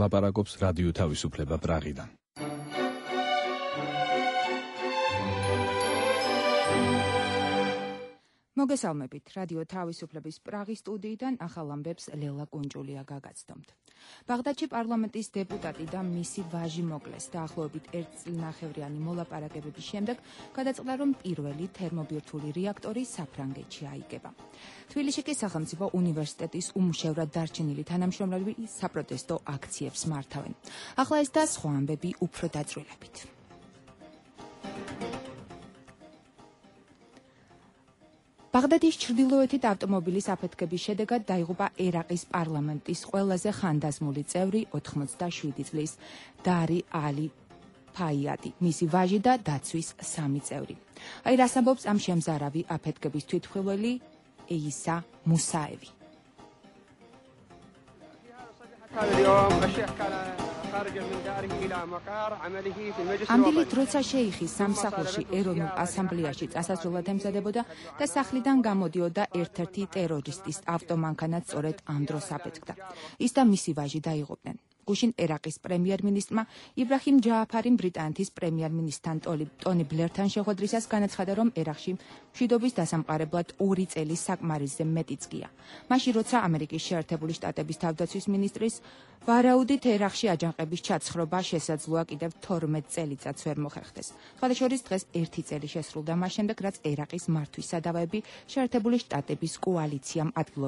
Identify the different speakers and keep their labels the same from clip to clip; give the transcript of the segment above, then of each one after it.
Speaker 1: ლაპარაკობს რადიო თავისუფლება პრაღიდან.
Speaker 2: მოგესალმებით, რადიო თავისუფლების პრაღის სტუდიიდან ახალ ამბებს ლელა კუნჭულია გაგაცნობთ. ბაღდადში პარლამენტის დეპუტატი და მისი ვაჟი მოკლეს. დაახლოებით 1 წლნახევრიანი მოლაპარაკებების შემდეგ გადაწყდა, რომ პირველი თერმობირთვული რეაქტორი საფრანგეთში აიგება. თბილისში კი სახელმწიფო უნივერსიტეტის უმუშევრად დარჩენილი თანამშრომლები საპროტესტო აქციებს მართავენ. ახლა ეს და სხვა ამბები უფრო დაწვრილებით. ბაღდადის ჩრდილოეთით ავტომობილის აფეთქების შედეგად დაიღუპა ერაყის პარლამენტის ყველაზე ხანდაზმული წევრი 87 წლის დარი ალი ფაიადი, მისი ვაჟი და დაცვის 3 წევრი. აი რას ამბობს ამ შემზარავი აფეთქების თვითმხილველი ეისა მუსაევი. ამდილით როცა შეიხის სამსახურში ეროვნულ ასამბლეაში წასასვლელად ემზადებოდა და სახლიდან გამოდიოდა ერთ-ერთი ტერორისტის ავტომანქანაც სწორედ ამ დროს აფეთქდა. ის და მისი ვაჟი დაიღუპნენ. გუშინ ერაყის პრემიერ-მინისტრმა იბრაჰიმ ჯააფარიმ ბრიტანეთის პრემიერ-მინისტრთან ტონი ბლერთან შეხვედრისას განაცხადა, რომ ერაყში მშვიდობის დასამყარებლად 2 წელი საკმარისზე მეტიც გია. მაშინ როცა ამერიკის შეერთებული შტატების თავდაცვის მინისტრის ვარაუდით ერაყში აჯანყების ჩაცხრობა შესაძლოა კიდევ 12 წელიწადს ვერ მოხერხდეს. სხვადასხვა დღეს 1 წელი შესრულდა მას შემდეგ, რაც ერაყის მართვის სადავეები შეერთებული შტატების კოალიციამ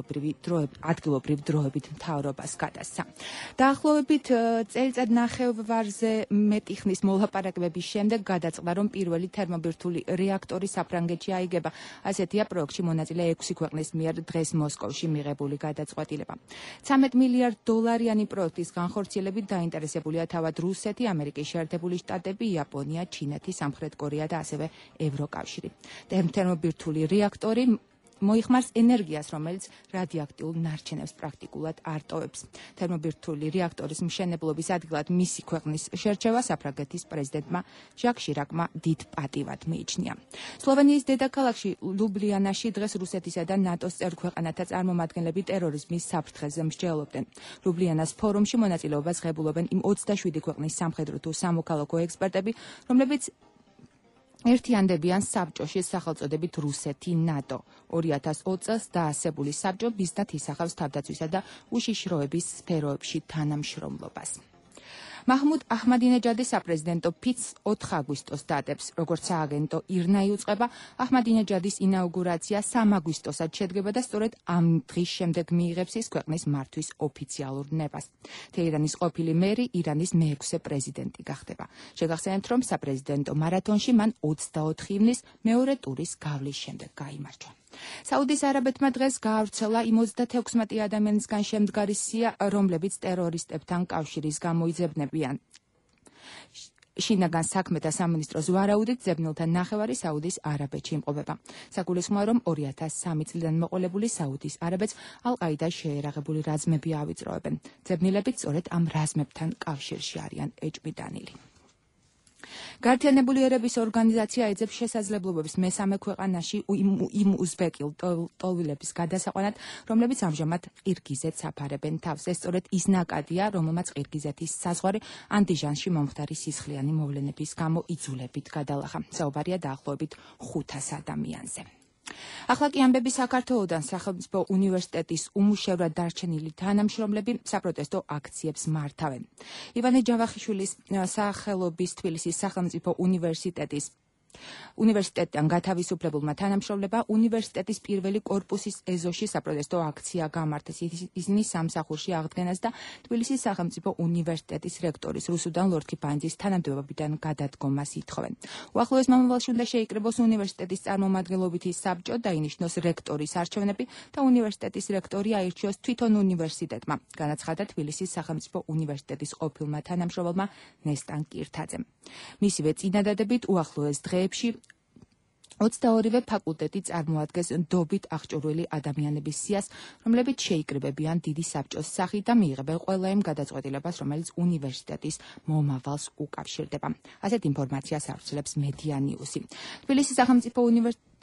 Speaker 2: ადგილობრივ დროებით მთავრობას გადასცა. დაახლოებით წელიწადნახევარზე მეტი ხნის მოლაპარაკებების შემდეგ გადაწყდა, რომ პირველი თერმობირთვული რეაქტორი საფრანგეთში აიგება. ასეთია პროექტში მონაწილე 6 ქვეყნის მიერ დღეს მოსკოვში მიღებული გადაწყვეტილება. 13 მილიარდ დოლარიანი პროექტის განხორციელებით დაინტერესებულია თავად რუსეთი, ამერიკის შეერთებული შტატები, იაპონია, ჩინეთი, სამხრეთ კორეა და ასევე ევროკავშირი. თერმობირთვული რეაქტორი მოიხმარს ენერგიას, რომელიც რადიოაქტიურ ნარჩენებს პრაქტიკულად არ ტოვებს. თერმობირთვული რეაქტორის მშენებლობის ადგილად მისი ქვეყნის შერჩევა საფრანგეთის პრეზიდენტმა ჟაკ შირაკმა დიდ პატივად მიიჩნია. სლოვენიის დედაქალაქში ლუბლიანაში დღეს რუსეთისა და ნატოს წევრ ქვეყანათა წარმომადგენლები ტერორიზმის საფრთხეზე მსჯელობდნენ. ლუბლიანას ფორუმში მონაწილეობას ღებულობენ იმ 27 ქვეყნის სამხედრო თუ სამოქალაქო ექსპერტები, რომლებიც ერთიანდებიან საბჭოში სახელწოდებით რუსეთი ნატო. 2020 წელს დაასებული საბჭო მიზნად ისახავს თავდაცვისა და უშიშროების სფეროებში თანამშრომლობას. მაჰმუდ აჰმადინეჯადის საპრეზიდენტო ფიცს 4 აგვისტოს დადებს. როგორც სააგენტო ირნა იუწყება, აჰმადინეჯადის ინაუგურაცია 3 აგვისტოსად შედგება და სწორედ ამ დღის შემდეგ მიიღებს ის ქვეყნის მართვის ოფიციალურ ნებას. თეირანის ყოფილი მერი ირანის მე-6 პრეზიდენტი გახდება. შეგახსენებთ, რომ საპრეზიდენტო მარათონში მან 24 ივნის მეორე ტურის გავლის შემდეგ გაიმარჯვა. საუდის არაბეთმა დღეს გაავრცელა 56 ადამიანისგან შემდგარი სია, რომლებიც ტერორისტებთან კავშირის გამოიძებნებიან. შინაგან საქმეთა სამინისტროს ვარაუდით ძებნელთა ნახევარი საუდის არაბეთში იმყოფება. საგულისხმოა, რომ 2003 წლიდან მოყოლებული საუდის არაბეთს ალ-ყაიდას შეერაღებული რაზმები ავიწროებენ. ძებნილებით სწორედ ამ რაზმებთან კავშირში არიან ეჭვმიტანილი. გაერთიანებული ერების ორგანიზაცია ეძებს შესაძლებლობებს მესამე ქვეყანაში იმ უზბეკილ ტოლვილების გადასაყვანად, რომლებიც ამჟამად ყირგიზეთს აფარებენ თავს. ეს სწორედ ის ნაკადია, რომელმაც ყირგიზეთის საზღვარი ანდიჟანში მომხდარი სისხლიანი მოვლენების გამო იძულებით გადალახა. საუბარია დაახლოებით 500 ადამიანზე. ახლა კი ამბები საქართველოდან. სახელმწიფო უნივერსიტეტის უმუშევრად დარჩენილი თანამშრომლები საპროტესტო აქციებს მართავენ. ივანე ჯავახიშვილის სახელობის თბილისის სახელმწიფო უნივერსიტეტიდან გათავისუფლებულმა თანამშრომლებმა უნივერსიტეტის პირველი კორპუსის ეზოში საპროტესტო აქცია გამართეს. ისინი სამსახურში აღდგენას და თბილისის სახელმწიფო უნივერსიტეტის რექტორის რუსუდან ლორთქიფანიძის თანამდებობიდან გადადგომას ითხოვენ. უახლოეს მომავალში უნდა შეიკრიბოს უნივერსიტეტის წარმომადგენლობითი საბჭო, დაინიშნოს რექტორის არჩევნები და უნივერსიტეტის რექტორი აირჩიოს თვითონ უნივერსიტეტმა, განაცხადა თბილისის სახელმწიფო უნივერსიტეტის ყოფილმა თანამშრომელმა ნესტან კირთაძემ. მისივე წინადადებით უახლოეს დღეებში 22 ფაკულტეტი წარმოადგენს ნდობით აღჭურვილი ადამიანების სიას, რომლებიც შეიკრიბებიან დიდი საბჭოს სახით და მიიღებენ ყველა იმ გადაწყვეტილებას, რომელიც უნივერსიტეტის მომავალს უკავშირდება. ასეთ ინფორმაციას ავრცელებს მედია ნიუსი. თბილისის სახელმწიფო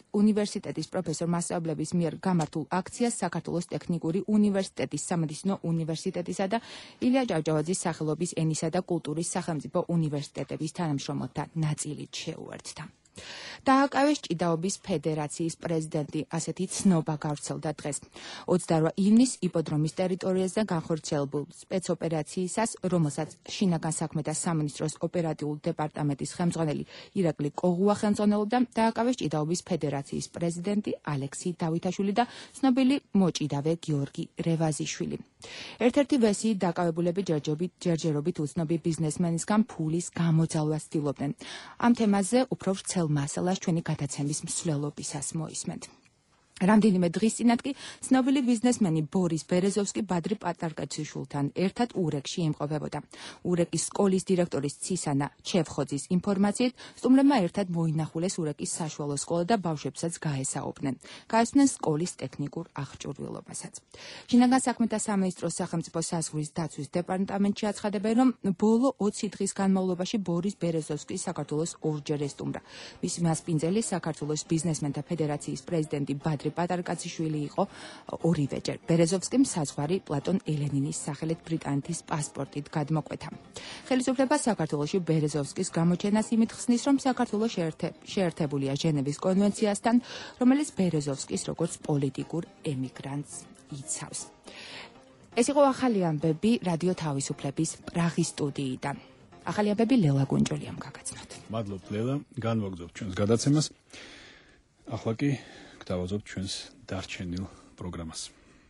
Speaker 2: უნივერსიტეტის პროფესორ მასწავლებლების მიერ გამართულ აქციას საქართველოს ტექნიკური უნივერსიტეტის, სამედიცინო უნივერსიტეტისა და ილია ჭავჭავაძის სახელობის ენისა და კულტურის სახელმწიფო უნივერსიტეტების თანამშრომელთა ნაწილით შეუერთდა. დააკავეს ჭიდაობის ფედერაციის პრეზიდენტი, ასეთი ცნობა გავრცელდა დღეს. 28 ივნისს იპოდრომის ტერიტორიაზე განხორციელებულ სპეცოპერაციისას, რომელსაც შინაგან საქმეთა სამინისტროს ოპერატიულ დეპარტამენტის ხელმძღვანელი ირაკლი კოღუა ხელმძღვანელობდა, დააკავეს ჭიდაობის ფედერაციის პრეზიდენტი ალექსი დავითაშვილი და ცნობილი მოჭიდავე გიორგი რევაზიშვილი. ერთ-ერთი ვერსიით დაკავებულები ჯერჯერობით უცნობი ბიზნესმენისგან ფულის გამოძალვას ცდილობდნენ. ამ თემაზე უფრო ვრცელ მასალას ჩვენი გადაცემის მსვლელობისას მოისმენთ. რამდენიმე დღის წინათ კი ცნობილი ბიზნესმენი ბორის ბერეზოვსკი ბადრი პატარკაციშვილთან ერთად ურეკში იმყოფებოდა. ურეკის სკოლის დირექტორის ცისანა ჩევხოძის ინფორმაციით, სტუმრებმა ერთად მოინახულეს ურეკის საშუალო სკოლა და ბავშვებსაც გაესაუბრნენ. გაესწრნენ სკოლის ტექნიკურ აღჭურვილობასაც. შინაგან საქმეთა სამინისტროს სახელმწიფო საზღვრის დაცვის დეპარტამენტში აცხადებენ, რომ ბოლო 20 დღის განმავლობაში ბორის ბერეზოვსკი საქართველოს ორჯერ ესტუმრა. მისი მასპინძელი საქართველოს ბიზნესმენთა ფედერაციის პრეზიდენტი ბადრი პატარკაციშვილი იყო ორივეჯერ. ბერეზოვსკიმ საზღვარი პლატონ ელენინის სახელით ბრიტანეთის პასპორტით გადმოკვეთა. ხელისუფლება საქართველოში ბერეზოვსკის გამოჩენას იმით ხსნის, რომ საქართველო შეერთებულია ჟენევის კონვენციასთან, რომელიც ბერეზოვსკის როგორც პოლიტიკურ ემიგრანტს იცავს. ეს იყო ახალი ამბები რადიო თავისუფლების პრაღის სტუდიიდან. ახალი ამბები ლელა გუნჯოლიამ გაგაცნოთ.
Speaker 1: მადლობთ ლელა, განვაგრძობთ ჩვენს გადაცემას. ახლა კი დავაზობთ ჩვენს დარჩენილ პროგრამას.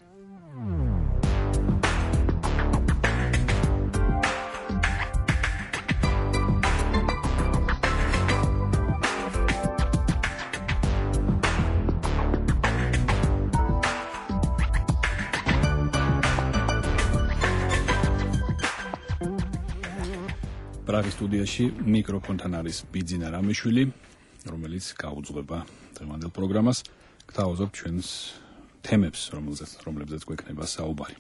Speaker 1: პრაღის სტუდიაში მიკროფონთან არის ბიძინა რამიშვილი, რომელიც გაუძღვება დღევანდელ პროგრამას. გთავაზობთ ჩვენს თემებს, რომლებზეც გვექნება საუბარი.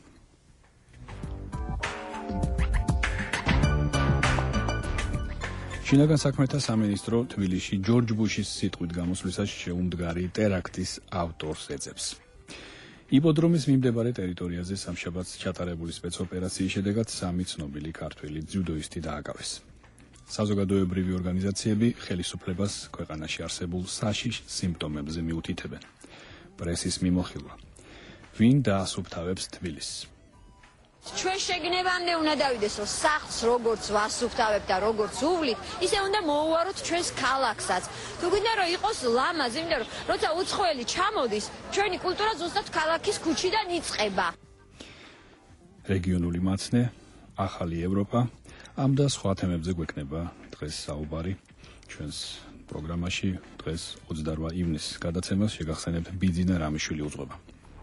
Speaker 1: შინაგან საქმეთა სამინისტრო თბილისში ჯორჯ ბუშის სიტყვით გამოსვლისას შეუმდგარი ტერაქტის ავტორს ეძებს. იპოდრომის მიმდებარე ტერიტორიაზე სამშაბათს ჩატარებული სპეცოპერაციის შედეგად 3 ცნობილი ქართველი ძიუდოისტი დააკავეს. საზოგადოებრივი ორგანიზაციები ხელისუფლებას ქვეყანაში არსებულ საშიშ სიმპტომებზე მიუთითებენ. პრესის მიმოხილვა. ვინ დაასუფთავებს თბილისს?
Speaker 3: ჩვენ შეგნევამდე უნდა დავიდეს, რომ სახლს როგორც ვასუფთავებთ და როგორც უვლით, ისე უნდა მოუვაროთ ჩვენს ქალაქსაც. თუ გვინდა რომ იყოს ლამაზი, იმიტომ რომ როცა უცხოელი ჩამოდის, ჩვენი კულტურა ზუსტად ქალაქის ქუჩიდან იწყება.
Speaker 1: რეგიონული მაცნე, ახალი ევროპა, ამ და სხვა თემებზე გვექნება დღეს საუბარი ჩვენს პროგრამაში. დღეს 28 ივნისს გადაცემას შეგახსენებთ ბიძინა რამიშვილი უძღვება.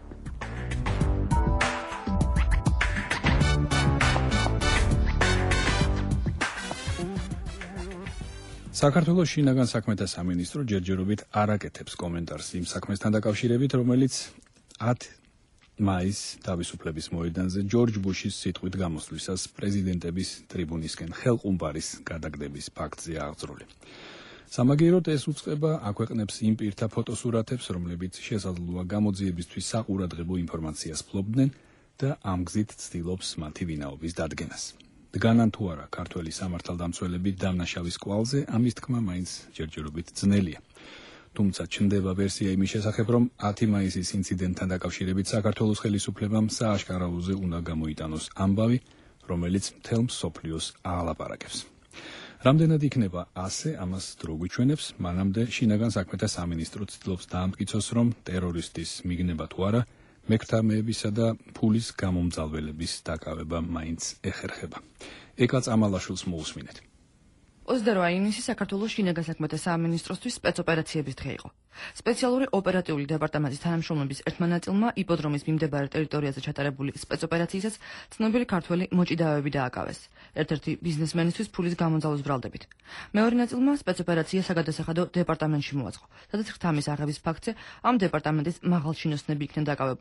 Speaker 1: საქართველოს შინაგან საქმეთა სამინისტრო ჯერჯერობით არ აკეთებს კომენტარს იმ საქმესთან დაკავშირებით, რომელიც 10 მაისს თავისუფლების მოედანზე ჯორჯ ბუშის სიტყვით გამოსვლისას პრეზიდენტების ტრიბუნისკენ ხელყუმბარის გადაგდების ფაქტზე აღძრული. სამაგიეროდ ეს უწყება აქვეყნებს იმ პირთა ფოტოსურათებს, რომლებიც შესაძლოა გამოძიებისთვის საყურადღებო ინფორმაციას ფლობდნენ და ამ გზით ცდილობს მათი ვინაობის დადგენას. დგანან თუ არა ქართველი სამართალდამცველები დამნაშავის კვალზე, ამის თქმა მაინც ჯერჯერობით ძნელია. თუმცა ჩნდება ვერსია იმის შესახებ, რომ 10 მაისის ინციდენტთან დაკავშირებით საქართველოს ხელისუფლებამ სააშკარაოზე უნდა გამოიტანოს ამბავი, რომელიც მთელ მსოფლიოს აალაპარაკებს. რამდენად იქნება ასე, ამას დრო გვიჩვენებს, მანამდე შინაგან საქმეთა სამინისტრო ცდილობს დაამტკიცოს, რომ ტერორისტის მიგნება თუ არა, მექთამეებისა და ფულის გამომძალველების დაკავება მაინც ეხერხება. ეკა წამალაშვილს მოусმინეთ.
Speaker 4: 28 ივნისი საქართველოს შინაგან საქმეთა სამინისტროსთვის სპეცოპერაციების დღე იყო. სპეციალური ოპერატიული დეპარტამენტის თანამშრომლების ერთმა ნაწილმა იპოდრომის მიმდებარე ტერიტორიაზე ჩატარებული სპეცოპერაციისას ცნობილი ქართველი მოჭიდავეები დააკავეს. ერთ-ერთი ბიზნესმენისთვის ფულის გამოძალვის ბრალდებით. მეორე ნაწილმა სპეცოპერაცია საგადასახადო დეპარტამენტში მოაწყო, სადაც ღთამის აღების ფაქტზე ამ დეპარტამენტის მაღალჩინოსნები იქნენ დაკავებულნი.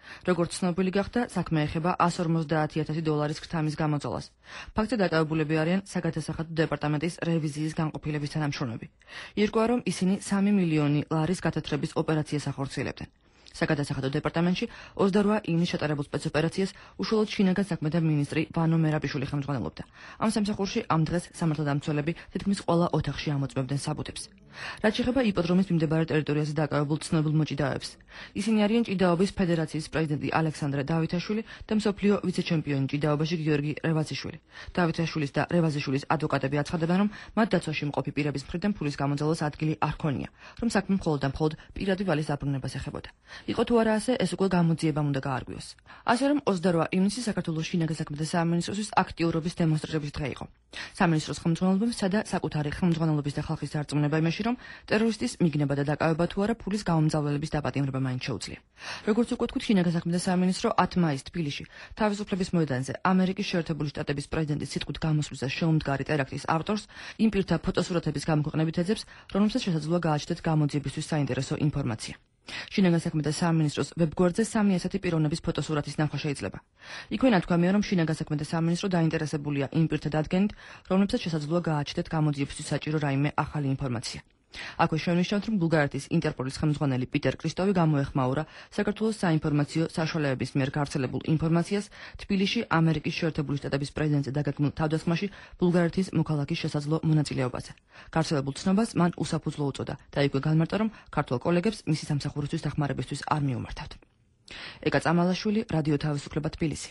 Speaker 4: როგორც ცნობილი გახდა, საქმე ეხება $150,000 ქრთამის გამოწვევას. ფაქტზე დაკავებულები არიან საგადასახადო დეპარტამენტის რევიზიის განყოფილების თანამშრომლები. ირკვევა, რომ ისინი $3 მილიონი გათათრების ოპერაციას ახორციელებდნენ. საგადასახადო დეპარტამენტში 28 ივნისს ჩატარებულ სპეცოპერაციას უშუალოდ შინაგან საქმეთა მინისტრი ვანო მერაბიშვილი ხელმძღვანელობდა. ამ სამსახურში ამ დღეს სამართალდამცველები თითქმის ყველა ოთახში ამოწმებდნენ საბუთებს. რაც შეეხება იპოდრომის მიმდებარე ტერიტორიაზე დაკავებულ ცნობილ მოჭიდავეებს. ისინი არიან ჭიდაობის ფედერაციის პრეზიდენტი ალექსანდრე დავითაშვილი და მსოფლიო ვიცე-ჩემპიონი ჭიდაობაში გიორგი რევაზიშვილი. დავითაშვილის და რევაზიშვილის ადვოკატები აცხადებენ, რომ მათ დაცვაში მყოფი პირების მხრიდან ფულის გამოძალვას ადგილი არ ქონია, რომ საქმე მხოლოდ და მხოლოდ პირადი ვალის დაბრუნებას ეხებოდა. იყო თუ არა ასე, ეს უკვე გამოძიებამ უნდა გაარღვიოს. ასე რომ 28 ივნისი საქართველოს შინაგან საქმეთა სამინისტროსთვის აქტიურობის დემონსტრირების დღე იყო. სამინისტროს ხელმძღვანელობამ სცადა საკუთარი ხელმძღვანელობის და ხალხის დარწმუნება იმაში, რომ ტერორისტის მიგნება და დაკავება თუ არა ფულის გამომძალველების დაპატიმრება მაინც შეუძლია. როგორც უკვე თქვით, შინაგან საქმეთა სამინისტრო 10 მაისს თბილისში თავისუფლების მოედანზე ამერიკის შეერთებული შტატების პრეზიდენტის სიტყვით გამოსვლისას შეუმდგარი ტერაქტის ავტორს იმ პირთა ფოტოსურათების გამოქვეყნებით ეძებს, რომელსაც შესაძლოა გააჩნდეთ გამოძიებისთვის საინტერესო ინფორმაცია. შინაგან საქმეთა სამინისტროს ვებგვერდზე 3 ასეთი პიროვნების ფოტოსურათის ნახვა შეიძლება. იქვე ნათქვამია, რომ შინაგან საქმეთა სამინისტრო დაინტერესებულია იმ პირთა დადგენით, რომლებსაც შესაძლოა გააჩნდეთ გამოძიებისთვის საჭირო რაიმე ახალი ინფორმაცია. აქვე შევნიშნავთ, რომ ბულგარეთის ინტერპოლის ხელმძღვანელი პიტერ კრისტოვი გამოეხმაურა საქართველოს საინფორმაციო საშუალებების მიერ გავრცელებულ ინფორმაციას თბილისში ამერიკის შეერთებული შტატების პრეზიდენტზე დაგეგმილ თავდასხმაში ბულგარეთის მოქალაქის შესაძლო მონაწილეობაზე. გავრცელებულ ცნობას მან უსაფუძვლო უწოდა და იქვე განმარტა, რომ ქართველ კოლეგებს მისი სამსახურისთვის დახმარებისთვის არ მიუმართავთ. ეკა წამალაშვილი, რადიო თავისუფლება, თბილისი.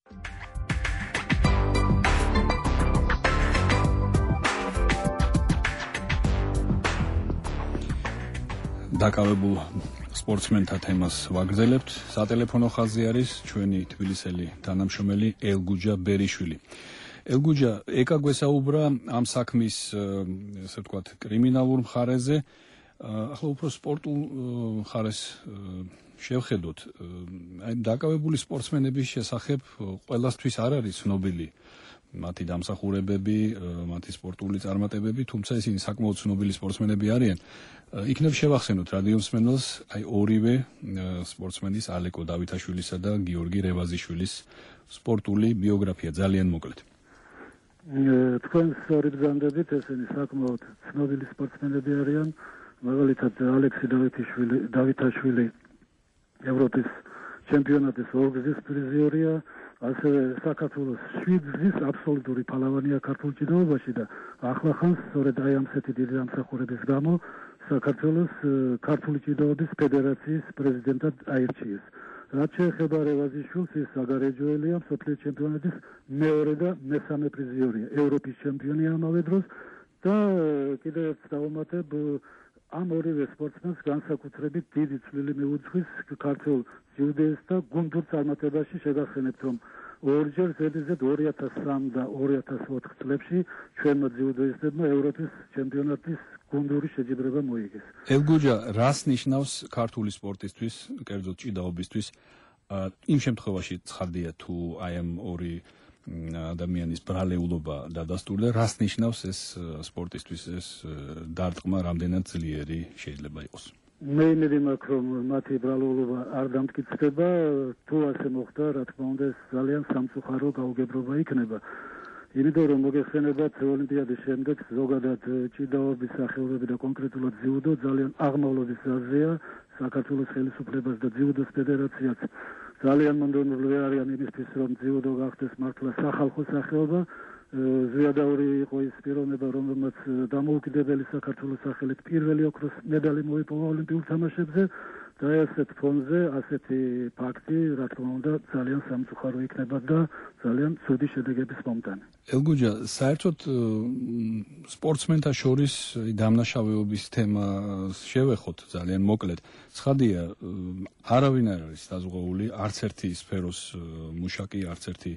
Speaker 1: დაკავებულ სპორტსმენთა თემას ვაგრძელებთ. სატელეფონო ხაზი არის ჩვენი თბილისელი თანამშრომელი ელგუჯა ბერიშვილი. ელგუჯა, ეკა გვესაუბრა ამ საქმის, ესე ვთქვათ, კრიმინალურ მხარეზე. ახლა უფრო სპორტულ მხარეს შევხედოთ. აი, დაკავებული სპორტსმენების შესახებ ყველასთვის არ არის ცნობილი მათი დამსახურებები, მათი სპორტული წარმატებები, თუმცა ისინი საკმაოდ ცნობილი სპორტსმენები არიან. იქნებ შევახსენოთ რადიომსმენელს აი ორივე სპორტსმენის ალეკო დავითაშვილისა და გიორგი რევაზიშვილის სპორტული ბიოგრაფია ძალიან მოკლედ.
Speaker 5: თქვენს ორი ბრძანდებით ესენი საკმაოდ ცნობილი სპორტსმენები არიან, მაგალითად ალექსი დავითაშვილი ევროპის ჩემპიონატის ორგზის პრიზიორია, ასევე საქართველოს 7 გზის აბსოლუტური ფალავანია ქართულ ჭიდაობაში და ახლახანს სწორედ აი ამსეთი დიდი დამსახურების გამო საქართველოს ქართული ჭიდაობის ფედერაციის პრეზიდენტად აირჩიეს. რაც შეეხება რევაზიშვილს, ის საგარეჯოელია, მსოფლიო ჩემპიონატის მეორე და მესამე პრიზიორია, ევროპის ჩემპიონი ამავე დროს და კიდევ ერთ დავუმატებ ამ ორივე სპორტსმენს განსაკუთრებით დიდი წვლილი მიუძღვის ქართულ ჯიუდოისტ და გუნდურ წარმატებაში. შეგახსენებთ, რომ ორჯერ ზედიზედ 2003 და 2004 წლებში ჩვენმა ჯიუდოისტებმა ევროპის ჩემპიონატის გუნდური შეჯიბრება მოიგეს.
Speaker 1: ელგუჯა, რას ნიშნავს ქართული სპორტისთვის, კერძოდ ჭიდაობისთვის, იმ შემთხვევაში ცხადია თუ აი ამ ორი ადამიანის ბრალეულობა დადასტურდა, რას ნიშნავს ეს სპორტისთვის, ეს დარტყმა რამდენად ძლიერი შეიძლება იყოს?
Speaker 5: მე იმედი მაქვს, რომ მათი ბრალეულობა არ დამტკიცდება, თუ ასე მოხდა, რა თქმა უნდა, ეს ძალიან სამწუხარო გაუგებრობა იქნება. იმიტომ რომ მოგეხსენებათ ოლიმპიადის შემდეგ ზოგადად ჭიდაობის სახეობები და კონკრეტულად ძიუდო ძალიან აღმავლობის ზარზეა. საქართველოს ხელისუფლებას და ძიუდოს ფედერაციაც ძალიან მონდომებული არიან იმისთვის, რომ ძიუდო გახდეს მართლა სახალხო სახეობა. ზვიადაური იყო ის პიროვნება, რომელმაც დამოუკიდებელი საქართველოს სახელით პირველი ოქროს მედალი მოიპოვა ოლიმპიურ თამაშებზე და ასეთ ფონზე ასეთი ფაქტი, რა თქმა უნდა, ძალიან სამწუხარო იქნება და ძალიან ცუდი შედეგების მომტანი.
Speaker 1: ელგუჯა, საერთოდ სპორტსმენთა შორის დამნაშავეობის თემა შევეხოთ ძალიან მოკლედ. ცხადია, არავინ არ არის დაზღვეული, არც ერთი სფეროს მუშაკი, არც ერთი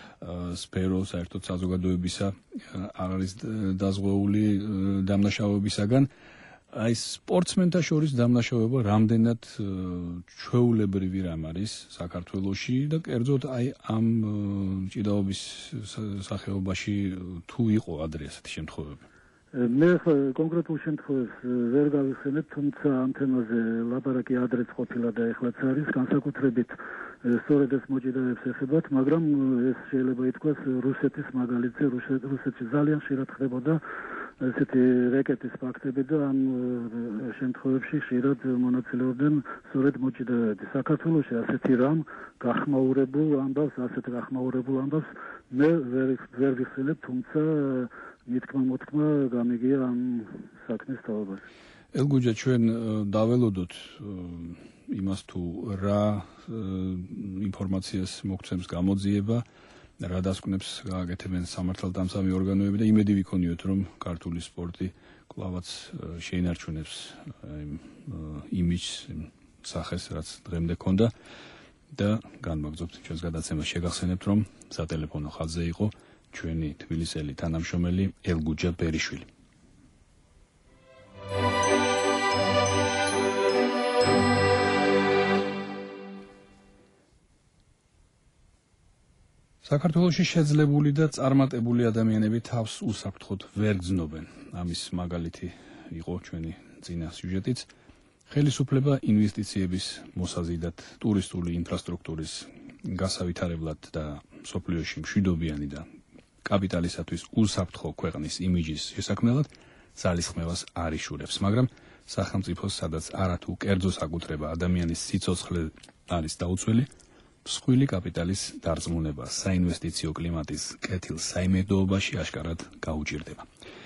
Speaker 1: სფერო საერთოდ საზოგადოებისა არ არის დაზღვეული დამნაშავეობისაგან. აი სპორტსმენთა შორის დამნაშავეობა რამდენად ჩვეულებრივი რამ არის საქართველოში და კერძოდ აი ამ ჭიდაობის სახეობაში თუ იყო ადრე ასეთი შემთხვევები?
Speaker 5: მე კონკრეტულ შემთხვევას ვერ გავიხსენებ, თუმცა ამ თემაზე ლაპარაკი ადრეც ყოფილა და ეხლაც არის, განსაკუთრებით სწორედ ეს მოჭიდავებს ეხებათ, მაგრამ ეს შეიძლება ითქვას რუსეთის მაგალითზე, რუსეთში ძალიან ხშირად ხდებოდა ესეთი რეკეტის ფაქტები და ამ შემთხვევებში ხშირად მონაწილეობდნენ სწორედ მოჭიდავეები. საქართველოში ასეთი რამ გახმაურებულ ამბავს მე ვერ ვიხსენებ, თუმცა მითქმა გამიგია ამ საქმის თავაზე.
Speaker 1: ელგუჯა, ჩვენ დაველოდოთ იმას თუ რა ინფორმაციას მოგცემს გამოძიება, რა დასკვნებს გააკეთებენ სამართალდამცავი ორგანოები და იმედი ვიქონიოთ, რომ ქართული სპორტი კვლავაც შეინარჩუნებს იმიჯს, სახეს, რაც დღემდე ჰქონდა და განმაგზობთ ჩვენს გადაცემას. შეგახსენებთ, რომ სატელეფონო ხაზზე იყო ჩვენი თბილისელი თანამშრომელი ელგუჯა ბერიშვილი. საქართველოში შეძლებული და წარმატებული ადამიანები თავს უსაფრთხოდ ვერ გრძნობენ. ამის მაგალითი იყო ჩვენი წინა სიუჟეტიც. ხელისუფლება ინვესტიციების მოსაზიდად, ტურისტული ინფრასტრუქტურის გასავითარებლად და სოფლიოში მშვიდობიანი და კაპიტალისათვის უსაფრთხო ქვეყნის იმიჯის შესაქმნელად ძალისხმევას არ იშურებს, მაგრამ სახელმწიფოს, სადაც არათუ კერძო საკუთრება ადამიანის სიცოცხლე არის დაუცველი, მსხვილი კაპიტალის დარწმუნება საინვესტიციო კლიმატის კეთილ საიმედოობაში აშკარად გაუჭირდება.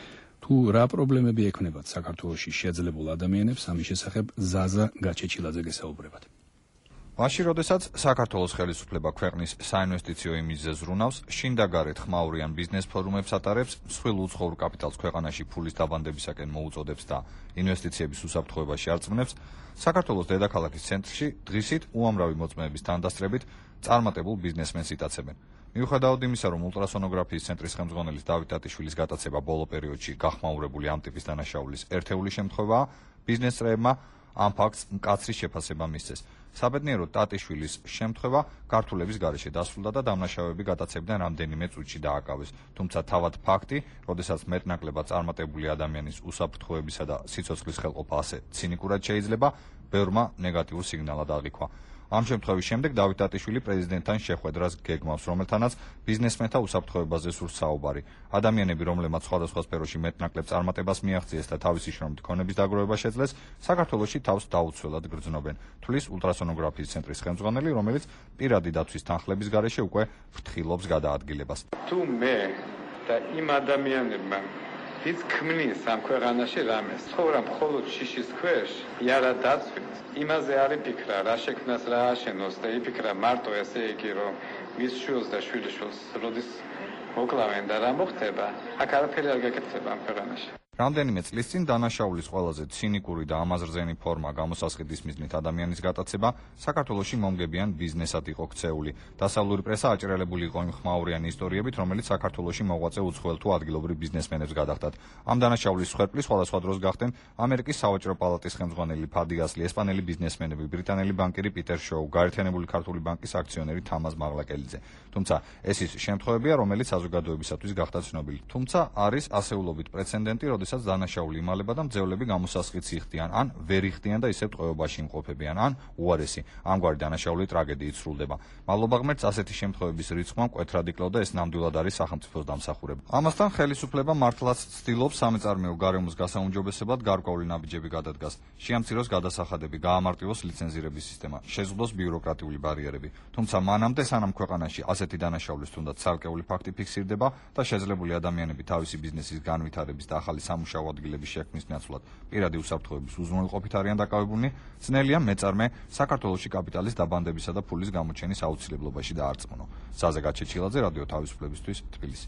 Speaker 1: თუ რა პრობლემები ექმნებათ საქართველოში შეძლებულ ადამიანებს, ამის შესახებ ზაზა გაჩეჩილაძე გესაუბრებათ.
Speaker 6: მაშინ, როდესაც საქართველოს ხელისუფლება ქვეყნის საინვესტიციო იმიჯზე ზრუნავს, შინ და გარეთ ხმაურიან ბიზნეს ფორუმებს ატარებს, მსხვილ უცხოურ კაპიტალს ქვეყანაში ფულის დაბანდებისაკენ მოუწოდებს და ინვესტიციების უსაფრთხოებაში არწმუნებს, საქართველოს დედაქალაქის ცენტრში დღისით უამრავი მოწმეების თანდასწრებით წარმატებულ ბიზნესმენს იტაცებენ. მიუხედავად იმისა, რომ ულტრასონოგრაფიის ცენტრის ხელმძღვანელის დავით ტატიშვილის გატაცება ბოლო პერიოდში გახმაურებული ამ ტიპის დანაშაულის ერთეული შემთხვევაა, ბიზნეს წრეებმა ამ ფაქტს მკაცრი შეფასება მისცეს. საბედნიეროდ ტატიშვილის შემთხვევა ქართულების გარეშე დასრულდა და დამნაშავეები გატაცებიდან რამდენიმე წუთში დააკავეს. თუმცა თავად ფაქტი, როდესაც მეტნაკლებად წარმატებული ადამიანის უსაფრთხოებისა და სიცოცხლის ხელყოფა ასე ცინიკურად შეიძლება, ბევრმა ნეგატიურ სიგნალად აღიქვა. ამ შემთხვევის შემდეგ დავით ტატიშვილი პრეზიდენტთან შეხვედრას გეგმავს, რომელთანაც ბიზნესმენთა უსაფრთხოებაზე სურს საუბარი. ადამიანები, რომლებმაც სხვადასხვა სფეროში მეტნაკლებ წარმატებას მიაღწიეს და თავისი შრომით ქონების დაგროვება შეძლეს, საქართველოში თავს დაუცველად გრძნობენ, თვლის ულტრასონოგრაფიის ცენტრის ხელმძღვანელი, რომელიც პირადი დაცვის თანხლების გარეშე უკვე ფრთხილობს გადაადგილებას.
Speaker 7: თუ მე და იმ ადამიანებმა ვის ქმნის ამ ქვეყანაში რამეს, ცხოვრობ მხოლოდ შიშის ქვეშ, იარა დაცვით, იმაზე არ იფიქრა, რა შექმნას, რა აშენოს და იფიქრა მარტო ესე იგი, რომ მის შვილს და შვილიშვილს როდის მოკლავენ და რა მოხდება, აქ არაფერი არ გაკეთდება ამ ქვეყანაში.
Speaker 6: რამდენიმე წლის წინ დანაშაულის ყველაზე ცინიკური და ამაზრზენი ფორმა გამოსასყიდის მიზნით ადამიანის გატაცება საქართველოში მომგებიან ბიზნესად იყო ქცეული. დასავლური პრესა აჭრელებული იყო იმ ხმაურიანი ისტორიებით, რომელიც საქართველოში მოღვაწე უცხოელ თუ ადგილობრივ ბიზნესმენებს გადახდათ. ამ დანაშაულის მსხვერპლი სხვადასხვა დროს გახდნენ ამერიკის სავაჭრო პალატის ხელმძღვანელი ფადი გასლი, ესპანელი ბიზნესმენები, ბრიტანელი ბანკირი პიტერ შოუ, გაერთიანებული ქართული ბანკის აქციონერი თამაზ მაღლაკელიძე. თუმცა ეს ის შემთხვევებია, რომელიც საზოგადოებისათვის გახდა ცნობილი. თუმცა არის ასეულობით პრეცედენტი, როდესაც დანაშაული იმალება და მძევლები გამოსასყიდს იხდიან, ან ვერ იხდიან და ისევ ტყვეობაში იმყოფებიან, ან უარესი ამგვარი დანაშაული ტრაგედიით სრულდება. მადლობა ღმერთს, ასეთი შემთხვევების რიცხვმა მკვეთრად იკლო და ეს ნამდვილად არის სახელმწიფოს დამსახურება. ამასთან ხელისუფლება მართლაც ცდილობს სამეწარმეო გარემოს გასაუმჯობესებლად გარკვეული ნაბიჯები გადადგას, შეამციროს გადასახადები, გაამარტივოს ლიცენზირების სისტემა, შეზღუდოს ბიუროკრატიული ბარიერები. თუმცა მანამდე, სანამ ქვეყანაში ასეთი დანაშაულის თუნდაც ცალკეული ფაქტი ფიქსირდება და შეძლებული ადამიანები თავისი ბიზნესის განვითარების და ახალი სამუშაო ადგილების შექმნის ნაცვლად პირადი უსაფრთხოების უზრუნველყოფით არიან დაკავებულნი, ძნელია მეწარმე საქართველოში კაპიტალის დაბანდებისა და ფულის გამოჩენის აუცილებლობაში დაარწმუნო. ზაზა გაჩეჩილაძე, რადიო თავისუფლებისთვის, თბილისი.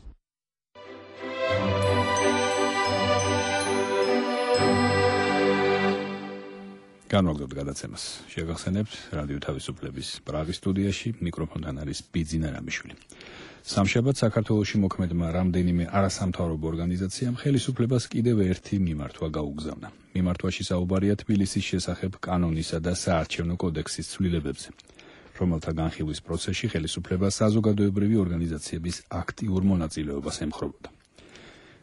Speaker 1: განვაგრძობთ გადაცემას. შეგახსენებთ, რადიო თავისუფლების პრაღის სტუდიაში მიკროფონთან არის ბიძინა რამიშვილი. სამშაბათ საქართველოში მოქმედმა რამდენიმე არასამთავრობო ორგანიზაციამ ხელისუფლებას კიდევ ერთი მიმართვა გაუგზავნა. მიმართვაში საუბარია თბილისის შესახებ კანონისა და საარჩევნო კოდექსის ცვლილებებზე, რომელთა განხილვის პროცესში ხელისუფლება საზოგადოებრივი ორგანიზაციების აქტიურ მონაწილეობას ემხრობოდა.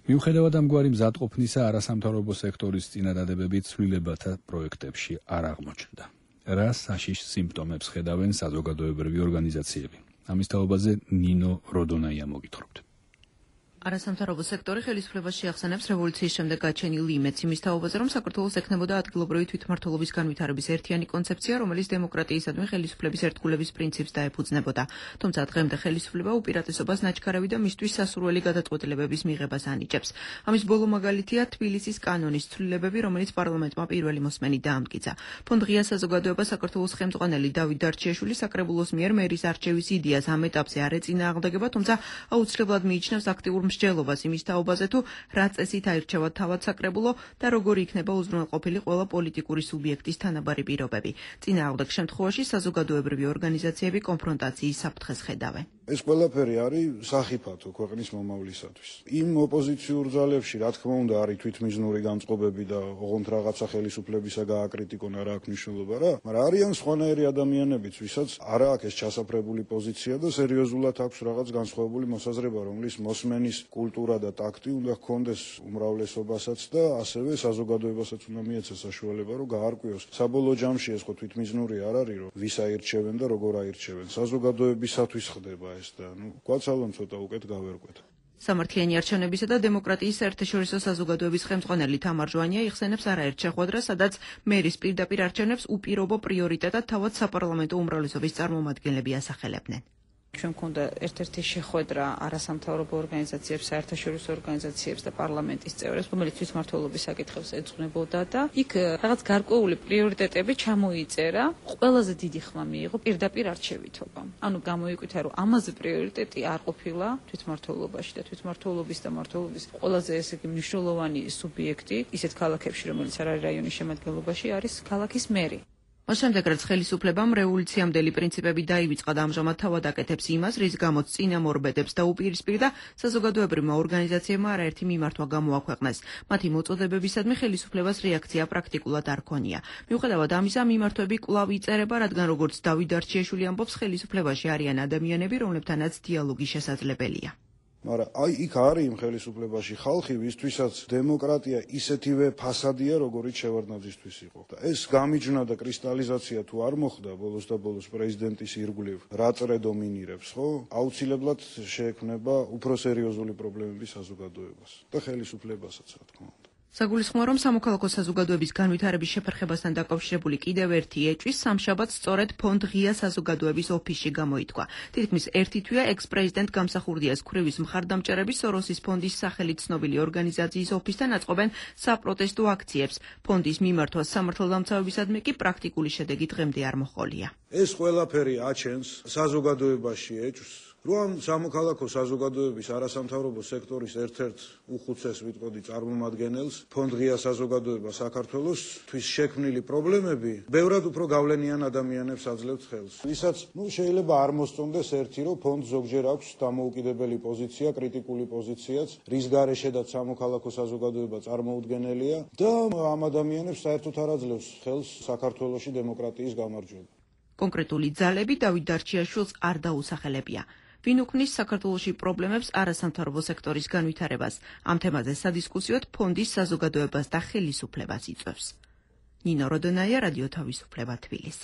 Speaker 1: მიუხედავად ამგვარი მზადყოფნისა, არასამთავრობო სექტორის წინადადებები ცვლილებათა პროექტებში არ აღმოჩნდა. რა საშიშ სიმპტომებს ხედავენ საზოგადოებრივი ორგანიზაციები? ამის თაობაზე ნინო როდონაია მოგითხრობთ.
Speaker 4: არასამთავრობო სექტორი ხელისუფლებას შეახსენებს რევოლუციის შემდეგ გაჩენილ იმედს იმის თაობაზე, რომ საქართველოს ექნებოდა ადგილობრივი თვითმმართველობის განვითარების ერთიანი კონცეფცია, რომელიც დემოკრატიისადმი ხელისუფლების ერთგულების პრინციპს დაეფუძნებოდა. თუმცა დღემდე ხელისუფლება უპირატესობას ნაჩქარავი და მისთვის სასურველი გადაწყვეტილებების მიღებას ანიჭებს. ამის ბოლო მაგალითია თბილისის კანონის ცვლილებები, რომელიც პარლამენტმა პირველი მოსმენით დაამტკიცა. ფონდ ღია საზოგადოება საქართველოს ხელმძღვანელი დავით დარჩიაშვილი საკრებულოს მიერ მერის არჩევის იდეას ამ ეტაპზე არ ეწინააღმდეგება, თუმცა აუცილებლად მიიჩნევს აქტიურ მსჯელობას იმის თაობაზე, თუ რა წესით აირჩევა თავად საკრებულო და როგორი იქნება უზრუნველყოფილი ყველა პოლიტიკური სუბიექტის თანაბარი პირობები. წინააღმდეგ შემთხვევაში საზოგადოებრივი ორგანიზაციები კონფრონტაციის საფრთხეს ხედავენ.
Speaker 8: ეს ყველაფერი არის სახიფათო ქვეყნის მომავლისათვის. იმ ოპოზიციურ ძალებში, რა თქმა უნდა, არის თვითმიზნური განწყობები და ოღონდ რაღაცა ხელისუფლებისა გააკრიტიკონ არა აქვს მნიშვნელობა რა, მაგრამ არიან სხვანაირი ადამიანებიც, ვისაც არა აქვს ეს ჩასაფრებული პოზიცია და სერიოზულად აქვს რაღაც განსხვავებული მოსაზრება, რომლის მოსმენის კულტურა და ტაქტი უნდა ჰქონდეს უმრავლესობასაც და ასევე საზოგადოებასაც უნდა მიეცეს საშუალება, რომ გაარკვიოს. საბოლოო ჯამში ეს ხო თვითმიზნური არ არის, რომ ვის აირჩევენ და როგორ აირჩევენ. საზოგადოებისათვის ხდება ეს და გვაცალონ ცოტა უკეთ გავერკვეთ.
Speaker 4: სამართლიანი არჩევნებისა და დემოკრატიის საერთაშორისო საზოგადოების ხელმძღვანელი თამარ ჟვანია იხსენებს არაერთ შეხვედრას, სადაც მერის პირდაპირ არჩევნებს უპირობო პრიორიტეტად თავად sapარლამენტო უმრავლესობის წარმომადგენლები ასახელებდნენ.
Speaker 9: ჩვენ მქონდა ერთ-ერთი შეხვედრა არასამთავრობო ორგანიზაციებს, საერთაშორისო ორგანიზაციებს და პარლამენტის წევრებს, რომელიც თვითმმართველობის საკითხებს ეძღვნებოდა და იქ რაღაც გარკვეული პრიორიტეტები ჩამოიწერა. ყველაზე დიდი ხმა მიიღო პირდაპირ არჩევითობა. ანუ გამოიკვითა, რომ ამაზე პრიორიტეტი არ ყოფილა თვითმმართველობაში და თვითმმართველობის და მმართველობის ყველაზე ესე იგი მნიშვნელოვანი სუბიექტი ისეთ ქალაქებში, რომელიც არ არის რაიონის შემადგენლობაში, არის ქალაქის მერი.
Speaker 4: მას შემდეგ, რაც ხელისუფლებამ რევოლუციამდელი პრინციპები დაივიწყა და ამჟამად თავად აკეთებს იმას, რის გამოც წინამორბედებს და უპირისპირდა, საზოგადოებრივმა ორგანიზაციებმა არაერთი მიმართვა გამოაქვეყნეს. მათი მოწოდებებისადმი ხელისუფლებას რეაქცია პრაქტიკულად არ ქონია. მიუხედავად ამისა, მიმართვები კვლავ იწერება, რადგან როგორც დავით დარჩიაშვილი ამბობს, ხელისუფლებაში არიან ადამიანები, რომლებთანაც დიალოგი შესაძლებელია.
Speaker 8: მაგრამ აი იქ არის იმ ხელისუფლებაში ხალხი, ვისთვისაც დემოკრატია ისეთივე ფასადია, როგორიც შევარდნაძისთვის იყო. და ეს გამიჯნა და კრისტალიზაცია თუ არ მოხდა ბოლოს და ბოლოს პრეზიდენტის ირგვლივ, რა წრე დომინირებს, ხო? აუცილებლად შეექმნება უფრო სერიოზული პრობლემები საზოგადოებას და ხელისუფლებასაც, რა თქმა უნდა.
Speaker 4: საგულისხმოა, რომ სამოქალაქო საზოგადოების განვითარების შეფერხებასთან დაკავშირებული კიდევ ერთი ეჭვი სამშაბათს სწორედ ფონდ ღია საზოგადოების ოფისში გამოითქვა. თითქმის ერთი თვეა ექს-პრეზიდენტ გამსახურდიას ქვრივის მხარდამჭერები სოროსის ფონდის სახელით ცნობილი ორგანიზაციის ოფისთან აწყობენ საპროტესტო აქციებს. ფონდის მიმართვა სამართალდამცავებისადმი კი პრაქტიკული შედეგი დღემდე არ მოჰყოლია.
Speaker 8: ეს ყველაფერი აჩენს საზოგადოებაში ეჭვს, რომ სამოქალაქო საზოგადოების არასამთავრობო სექტორის ერთ-ერთ უხუცეს ვიტყოდი წარმომადგენელს ფონდ ღია საზოგადოება საქართველოს თვის შექმნილი პრობლემები ბევრად უფრო გავლენიან ადამიანებს აძლევთ ხელს. ვისაც შეიძლება არ მოსწონდეს ერთი, რომ ფონდ ზოგჯერ აქვს დამოუკიდებელი პოზიცია, კრიტიკული პოზიციაც, რის გარეშედაც სამოქალაქო საზოგადოება წარმოუდგენელია და ამ ადამიანებს საერთოდ არ აძლევს ხელს საქართველოში დემოკრატიის გამარჯვება.
Speaker 4: კონკრეტული ძალები დავით დარჩიაშვილს არ დაუსახელებია. ვინ უქმნის საქართველოში პრობლემებს არასამთავრობო სექტორის განვითარებას. ამ თემაზე სადისკუსიოდ ფონდის საზოგადოებას და ხელისუფლებას იწვევს. ნინო როდონაია, რადიო თავისუფლება, თბილისი.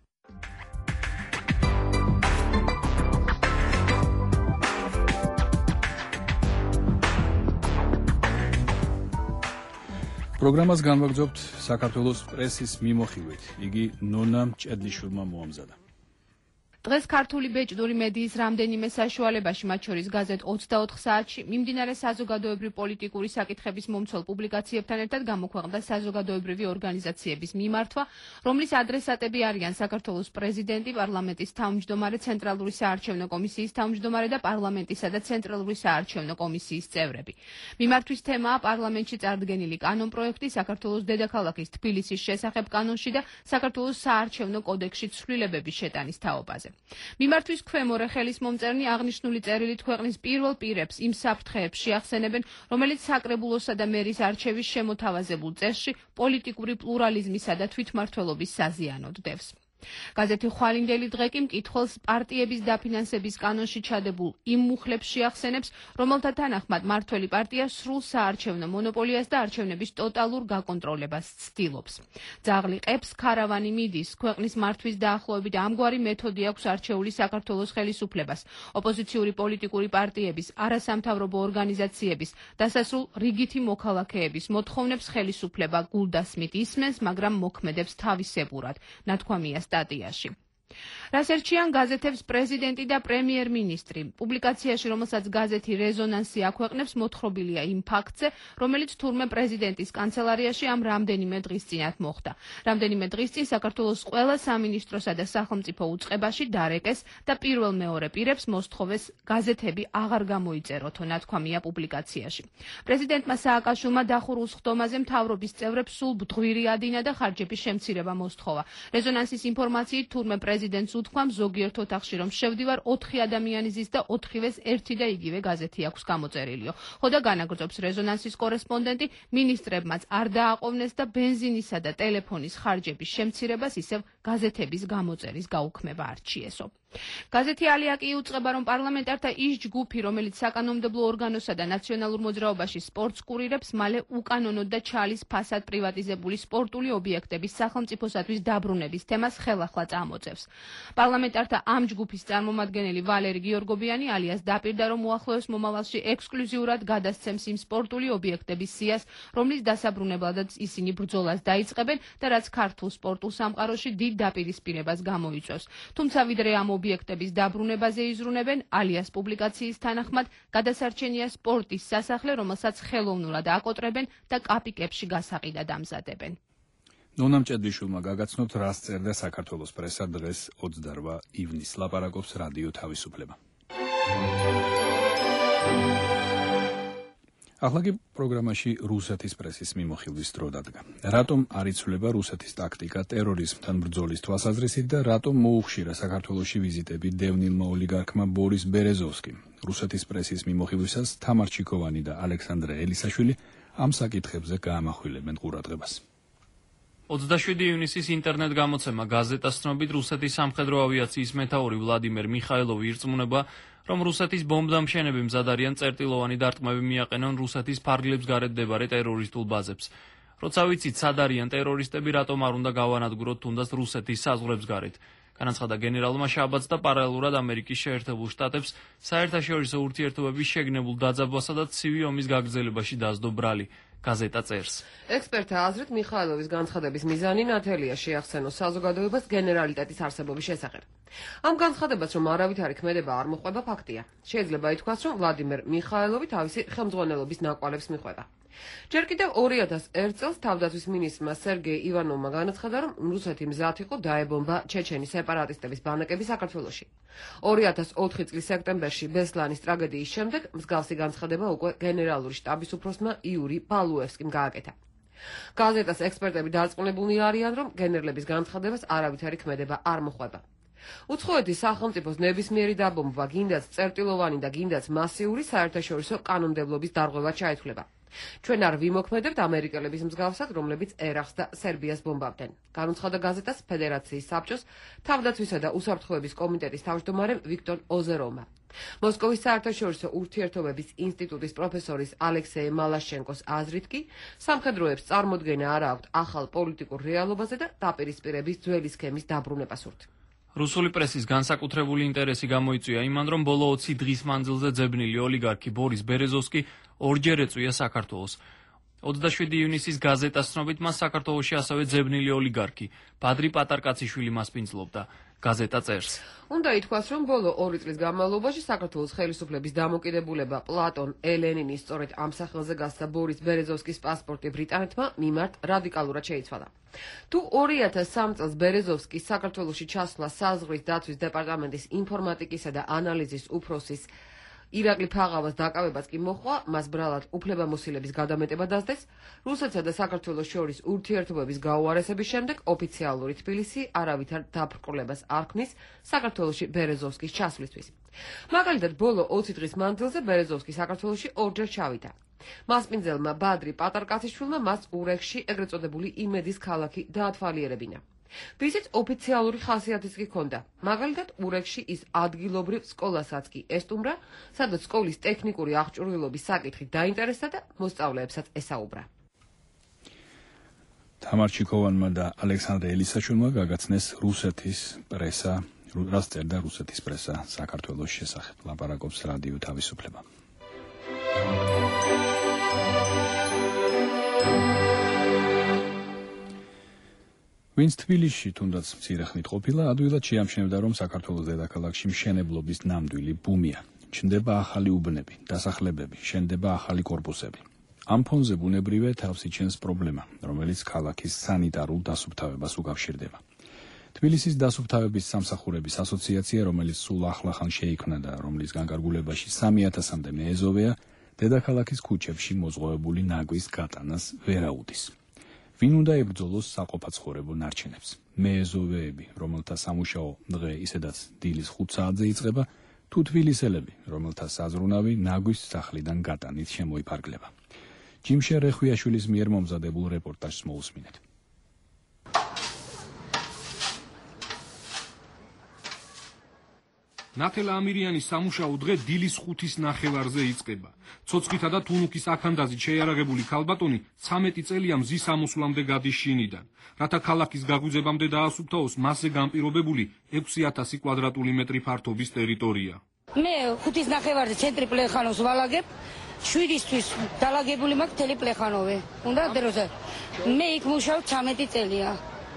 Speaker 1: პროგრამას განვაგრძობთ საქართველოს პრესის მიმოხილვით. იგი ნონა მჭედლიშვილმა მოამზადა.
Speaker 10: დღეს ქართული ბეჭდური მედიის რამდენიმე საშუალებაში, მათ შორის გაზეთ 24 საათში, მიმდინარე საზოგადოებრივი პოლიტიკური საკითხების მომცველ პუბლიკაციებთან ერთად გამოქვეყნდა საზოგადოებრივი ორგანიზაციების მიმართვა, რომლის ადრესატები არიან საქართველოს პრეზიდენტი, პარლამენტის თავმჯდომარე, ცენტრალური საარჩევნო კომისიის თავმჯდომარე და პარლამენტისა და ცენტრალური საარჩევნო კომისიის წევრები. მიმართვის თემაა პარლამენტში წარდგენილი კანონპროექტი საქართველოს დედაქალაქის თბილისის შესახებ კანონში და საქართველოს საარჩევნო კოდექსში ცვლილებების შეტანის თაობაზე. მიმართვის ქვემო ხელის მომწერნი აღნიშნული წერილით ქვეყნის პირველ პირებს იმ საფრთხეებს შეახსენებენ, რომელიც საკრებულოსა და მერის არჩევის შემოთავაზებულ წესში პოლიტიკური პლურალიზმისა და თვითმმართველობის საზიანოდ დევს. გაზეთი ხვალინდელი დღე კი მკითხველს პარტიების დაფინანსების კანონში ჩადებულ იმ მუხლებს შეახსენებს, რომელთა თანახმად მმართველი პარტია სრულ საარჩევნო მონოპოლიას და არჩევნების ტოტალურ გაკონტროლებას ცდილობს. ძაღლი ყებს, ქარავანი მიდის. ქვეყნის მართვის დაახლოებით ამგვარი მეთოდი აქვს არჩეული საქართველოს ხელისუფლებას, ოპოზიციური პოლიტიკური პარტიების, არასამთავრობო ორგანიზაციების, დასასრულ რიგითი მოქალაქეების მოთხოვნებს ხელისუფლება გულდასმით ისმენს, მაგრამ მოქმედებს თავისებურად, ნათქვამია სტატიაში. რას ერჩიან გაზეთებს პრეზიდენტი და პრემიერ-მინისტრი? პუბლიკაციაში, რომელსაც გაზეთი რეზონანსი აქვეყნებს, მოთხრობილია იმ ფაქტზე, რომელიც თურმე პრეზიდენტის კანცელარიაში ამ რამდენიმე დღის წინათ მოხდა. რამდენიმე დღის წინ საქართველოს ყველა სამინისტროსა და სახელმწიფო უწყებაში დარეკეს და პირველ-მეორე პირებს მოსთხოვეს გაზეთები აღარ გამოიწეროთო, ნათქვამია პუბლიკაციაში. პრეზიდენტმა სააკაშვილმა დახურულ სხდომაზე მთავრობის წევრებს სულ ბდღვირი ადინა და ხარჯების შემცირება მოსთხოვა. რეზონანსის ინფორმაციით თურმე პრეზიდენტს უთქვამ ზოგიერთ ოთახში რომ შევდივარ 4 ადამიანი ზის და 4-ვეს ერთი და იგივე გაზეთი აქვს გამოწერილიო. ხოდა განაგრძობს რეზონანსის კორესპონდენტი, მინისტრებმაც არ დააყოვნეს და ბენზინისა და ტელეფონის ხარჯების შემცირებას ისევ გაზეთების გამოწერის გაუქმება არჩიესო. გაზეთი ალიაკი იუწყება, რომ პარლამენტართა ის ჯგუფი, რომელიც საკანონმდებლო ორგანოსა და ნაციონალურ მოძრაობაში სპორტს კურირებს, მალე უკანონოდ და ჩალის ფასად პრივატიზებული სპორტული ობიექტების სახელმწიფოსათვის დაბრუნების თემას ხელახლა წამოწევს. პარლამენტართა ამ ჯგუფის წარმომადგენელი ვალერი გიორგობიანი ალიას დაპირდა, რომ უახლოეს მომავალში ექსკლუზიურად გადასცემს იმ სპორტული ობიექტების სიას, რომლის დასაბრუნებლადაც ისინი ბრძოლას დაიწყებენ და რაც ქართულ სპორტულ სამყაროში დიდ დაპირისპირებას გამოიწვევს. თუმცა ვიდრე ამ ობიექტების დაბრუნებაზე იზრუნებენ, ალიას პუბლიკაციის თანახმად გადასარჩენია სპორტის სასახლე, რომელსაც ხელოვნურად აკოტრებენ და კაპიკებში გასაყიდად ამზადებენ.
Speaker 1: ნონა მჭედვიშვილმა გაგაცნოთ, რას წერდა საქართველოს პრესა დღეს 28 ივნისს, ლაპარაკობს რადიო თავისუფლება. ახლა კი პროგრამაში რუსეთის პრესის მიმოხილვის დრო დადგა. რატომ არ იცვლება რუსეთის ტაქტიკა ტერორიზმთან ბრძოლის თვალსაზრისით და რატომ მოუხშირა საქართველოში ვიზიტები დევნილმა ოლიგარქმა ბორის ბერეზოვსკიმ? რუსეთის პრესის მიმოხილვისას თამარ ჩიქოვანი და ალექსანდრე ელისაშვილი ამ საკითხებზე გაამახვილებენ ყურადღებას.
Speaker 11: 27 ივნისის ინტერნეტ გამოცემა გაზეტას ცნობით რუსეთის სამხედრო ავიაციის მეთაური ვლადიმერ მიხაილოვი ირწმუნება, რომ რუსეთის ბომბდამშენები მზად არიან წერტილოვანი დარტყმები მიაყენონ რუსეთის ფარგლებს გარეთ მდებარე ტერორისტულ ბაზებს. როცა ვიცით, სად არიან ტერორისტები, რატომ არ უნდა გავანადგუროთ თუნდაც რუსეთის საზღვრებს გარეთ. განაცხადა გენერალმა შაბათს და პარალელურად ამერიკის შეერთებულ შტატებს საერთაშორისო ურთიერთობების შეგნებულ დაძაბვასა და ცივი ომის გაგრძელებაში დასდო ბრალი. გაზეტა წერს.
Speaker 12: ექსპერტთა აზრით მიხაილოვის განცხადების მიზანი ნათელია შეახსენოს საზოგადოებას გენერალიტეტის არსებობის შესახებ. ამ განცხადებას რომ არავითარი ქმედება არ მოყვება ფაქტია. შეიძლება ითქვას, რომ ვლადიმერ მიხაილოვი თავისი ხელმძღვანელობის ნაკვალებს მიყვება. ჯერ კიდევ 2001 წელს თავდაცვის მინისტრმა სერგეი ივანოვმა განაცხადა, რომ რუსეთი მზად იყო დაებომბა ჩეჩენი სეპარატისტების ბანაკები საქართველოში. 2004 წლის სექტემბერში ბესლანის ტრაგედიის შემდეგ მსგავსი განცხადება უკვე გენერალური შტაბის უფროსმა იური პალუევსკიმ გააკეთა. გაზეტას ექსპერტები დარწმუნებულნი არიან, რომ გენერლების განცხადებას არავითარი ქმედება არ მოყვება. უცხოეთის სახელმწიფოს ნებისმიერი დაბომბვა, გინდაც წერტილოვანი და გინდაც მასიური საერთაშორისო კანონმდებლობის დარღვევა ჩაითვლება. ჩვენ არ ვიმოქმედებთ ამერიკელების მსგავსად, რომლებიც ერაყს და სერბიას ბომბავდნენ. განუცხადა გაზეტას ფედერაციის საბჭოს თავდაცვისა და უსაფრთხოების კომიტეტის თავმჯდომარემ ვიქტორ ოზეროვმა. მოსკოვის საერთაშორისო ურთიერთობების ინსტიტუტის პროფესორის ალექსეი მალაშენკოს აზრით კი სამხედროებს წარმოდგენა არ აქვთ ახალ პოლიტიკურ რეალობაზე და დაპირისპირების ძველი სქემის დაბრუნება სურთ.
Speaker 11: რუსული პრესის განსაკუთრებული ინტერესი გამოიწვია იმან, რომ ბოლო 20 დღის მანძილზე ძებნილი ოლიგარქი ბორის ბერეზოვსკი ორჯერ ეწვია საქართველოს. 27 ივნისის გაზეტას ცნობით, მას საქართველოში ასევე ძებნილი ოლიგარქი ბადრი პატარკაციშვილი მასპინძლობდა. გაზეტა წერს.
Speaker 12: უნდა ითქვას, რომ ბოლო 2 წლის განმავლობაში საქართველოს ხელისუფლების დამოკიდებულება პლატონ ელენინის სწორედ ამ სახელზე გასცა ბორის ბერეზოვსკის პასპორტი ბრიტანეთმა მიმართ რადიკალურად შეიცვალა. თუ 2003 წელს ბერეზოვსკის საქართველოში ჩასვლა საზღვრის დაცვის დეპარტამენტის ინფორმატიკისა და ანალიზის უფროსის ირაკლი ფაღავას დაკავებას კი მოხვა, მას ბრალად უფლებამოსილების გადამეტება დასდეს, რუსეთსა და საქართველოს შორის ურთიერთობების გაუარესების შემდეგ ოფიციალური თბილისი არავითარ დაბრკოლებას არ ქმნის საქართველოში ბერეზოვსკის ჩასვლისთვის. მაგალითად, ბოლო 20 დღის მანძილზე ბერეზოვსკი საქართველოში ორჯერ ჩავიდა. მასპინძელმა ბადრი პატარკაციშვილმა მას ურეხში ეგრეთ წოდებული იმედის ქალაქი დაათვალიერებინა. რისიც ოფიციალური ხასიათიც კი ჰქონდა. მაგალითად, ურეკში ის ადგილობრივ სკოლასაც კი ესტუმრა, სადაც სკოლის ტექნიკური აღჭურვილობის საკითხი დაინტერესდა და მოსწავლეებსაც ესაუბრა.
Speaker 1: თამარ ჩიქოვანმა და ალექსანდრე ელისაშვილმა გაგაცნეს რუსეთის პრესა, რას წერდა რუსეთის პრესა საქართველოს შესახებ. ლაპარაკობს რადიო თავისუფლება. ვინც თბილისში თუნდაც მცირე ხნით ყოფილა, ადვილად შეამჩნევდა, რომ საქართველოს დედაქალაქში მშენებლობის ნამდვილი ბუმია. ჩნდება ახალი უბნები, დასახლებები, შენდება ახალი კორპუსები. ამ ფონზე ბუნებრივია თავს იჩენს პრობლემა, რომელიც ქალაქის სანიტარულ დასუფთავებას უკავშირდება. თბილისის დასუფთავების სამსახურების ასოციაცია, რომელიც სულ ახლახან შეიქმნა და რომლის განკარგულებაში 3000-მდე მეეზოვეა, დედაქალაქის ქუჩებში მოზღვევებული ნაგვის გატანას ვერ აუდის. ვინ უნდა ებრძოლოს საყოფაცხოვრებო ნარჩენებს? მეეზოვეები, რომელთა სამუშაო დღე ისედაც დილის 5 საათზე იწყება, თუ თბილისელები, რომელთა საზრუნავი ნაგვის სახლიდან გატანით შემოიფარგლება. ჯიმშე რეხვიაშვილის მიერ მომზადებულ რეპორტაჟს მოусმინეთ.
Speaker 13: ნათელა ამირიანის სამუშაო დღე დილის 5-ის ნახევარზე იწყება. ცოცხითა და თუნუქის აქანდაზით შეიარაღებული ქალბატონი 13 წელია მზის ამოსვლამდე გადის შინიდან. რათა ქალაქის გაგვიძებამდე დაასუფთავოს, მასზე განპირობებული 6000 კვადრატული მეტრი ფართობის ტერიტორია.
Speaker 14: მე 5-ის ნახევარზე ცენტრი პლეხანოვს ვალაგებ. 7-ისთვის დალაგებული მაქვს მთელი პლეხანოვე. უნდა დროზე. მე იქ მუშაობ 13 წელია.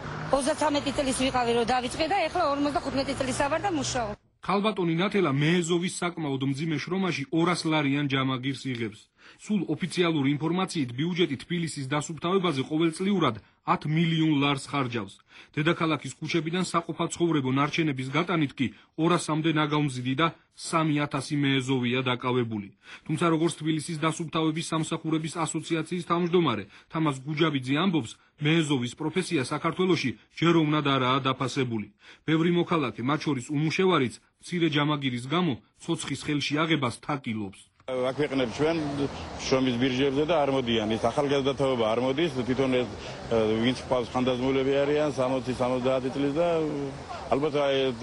Speaker 14: 33 წელის ვიყავი რომ დავიწყე და ეხლა 55 წელს ვარ და მუშაობ.
Speaker 13: ქალბატონი ნათელა მეეზოვის საკმაოდ მძიმე შრომაში 200 ლარიან ჯამაგირს იღებს. სულ ოფიციალური ინფორმაციით ბიუჯეტი თბილისის დასუფთავებაზე ყოველწლიურად 10 მილიონ ლარს ხარჯავს. დედაქალაქის ქუჩებიდან საყოფაცხოვრებო ნარჩენების გატანით კი 200-მდე ნაგავმზიდი და 3000 მეეზოვია დაკავებული. თუმცა როგორც თბილისის დასუფთავების სამსახურების ასოციაციის თავმჯდომარე თამაზ გუჯაბიძე ამბობს, მეეზოვის პროფესია საქართველოში ჯეროვნად არაა დაფასებული. ბევრი მოქალაქე, მათ შორის უმუშევარიც, მცირე ჯამაგირის გამო ცოცხის ხელში აღებას თაკილობს.
Speaker 15: აქვეყნებ ჩვენ შრომის ბირჟებზე და არ მოდიან. ის ახალგაზრდათაობა არ მოდის, თვითონ ეს ვინც ყავს ხანდაზმულები არიან 60-70 წლის და ალბათ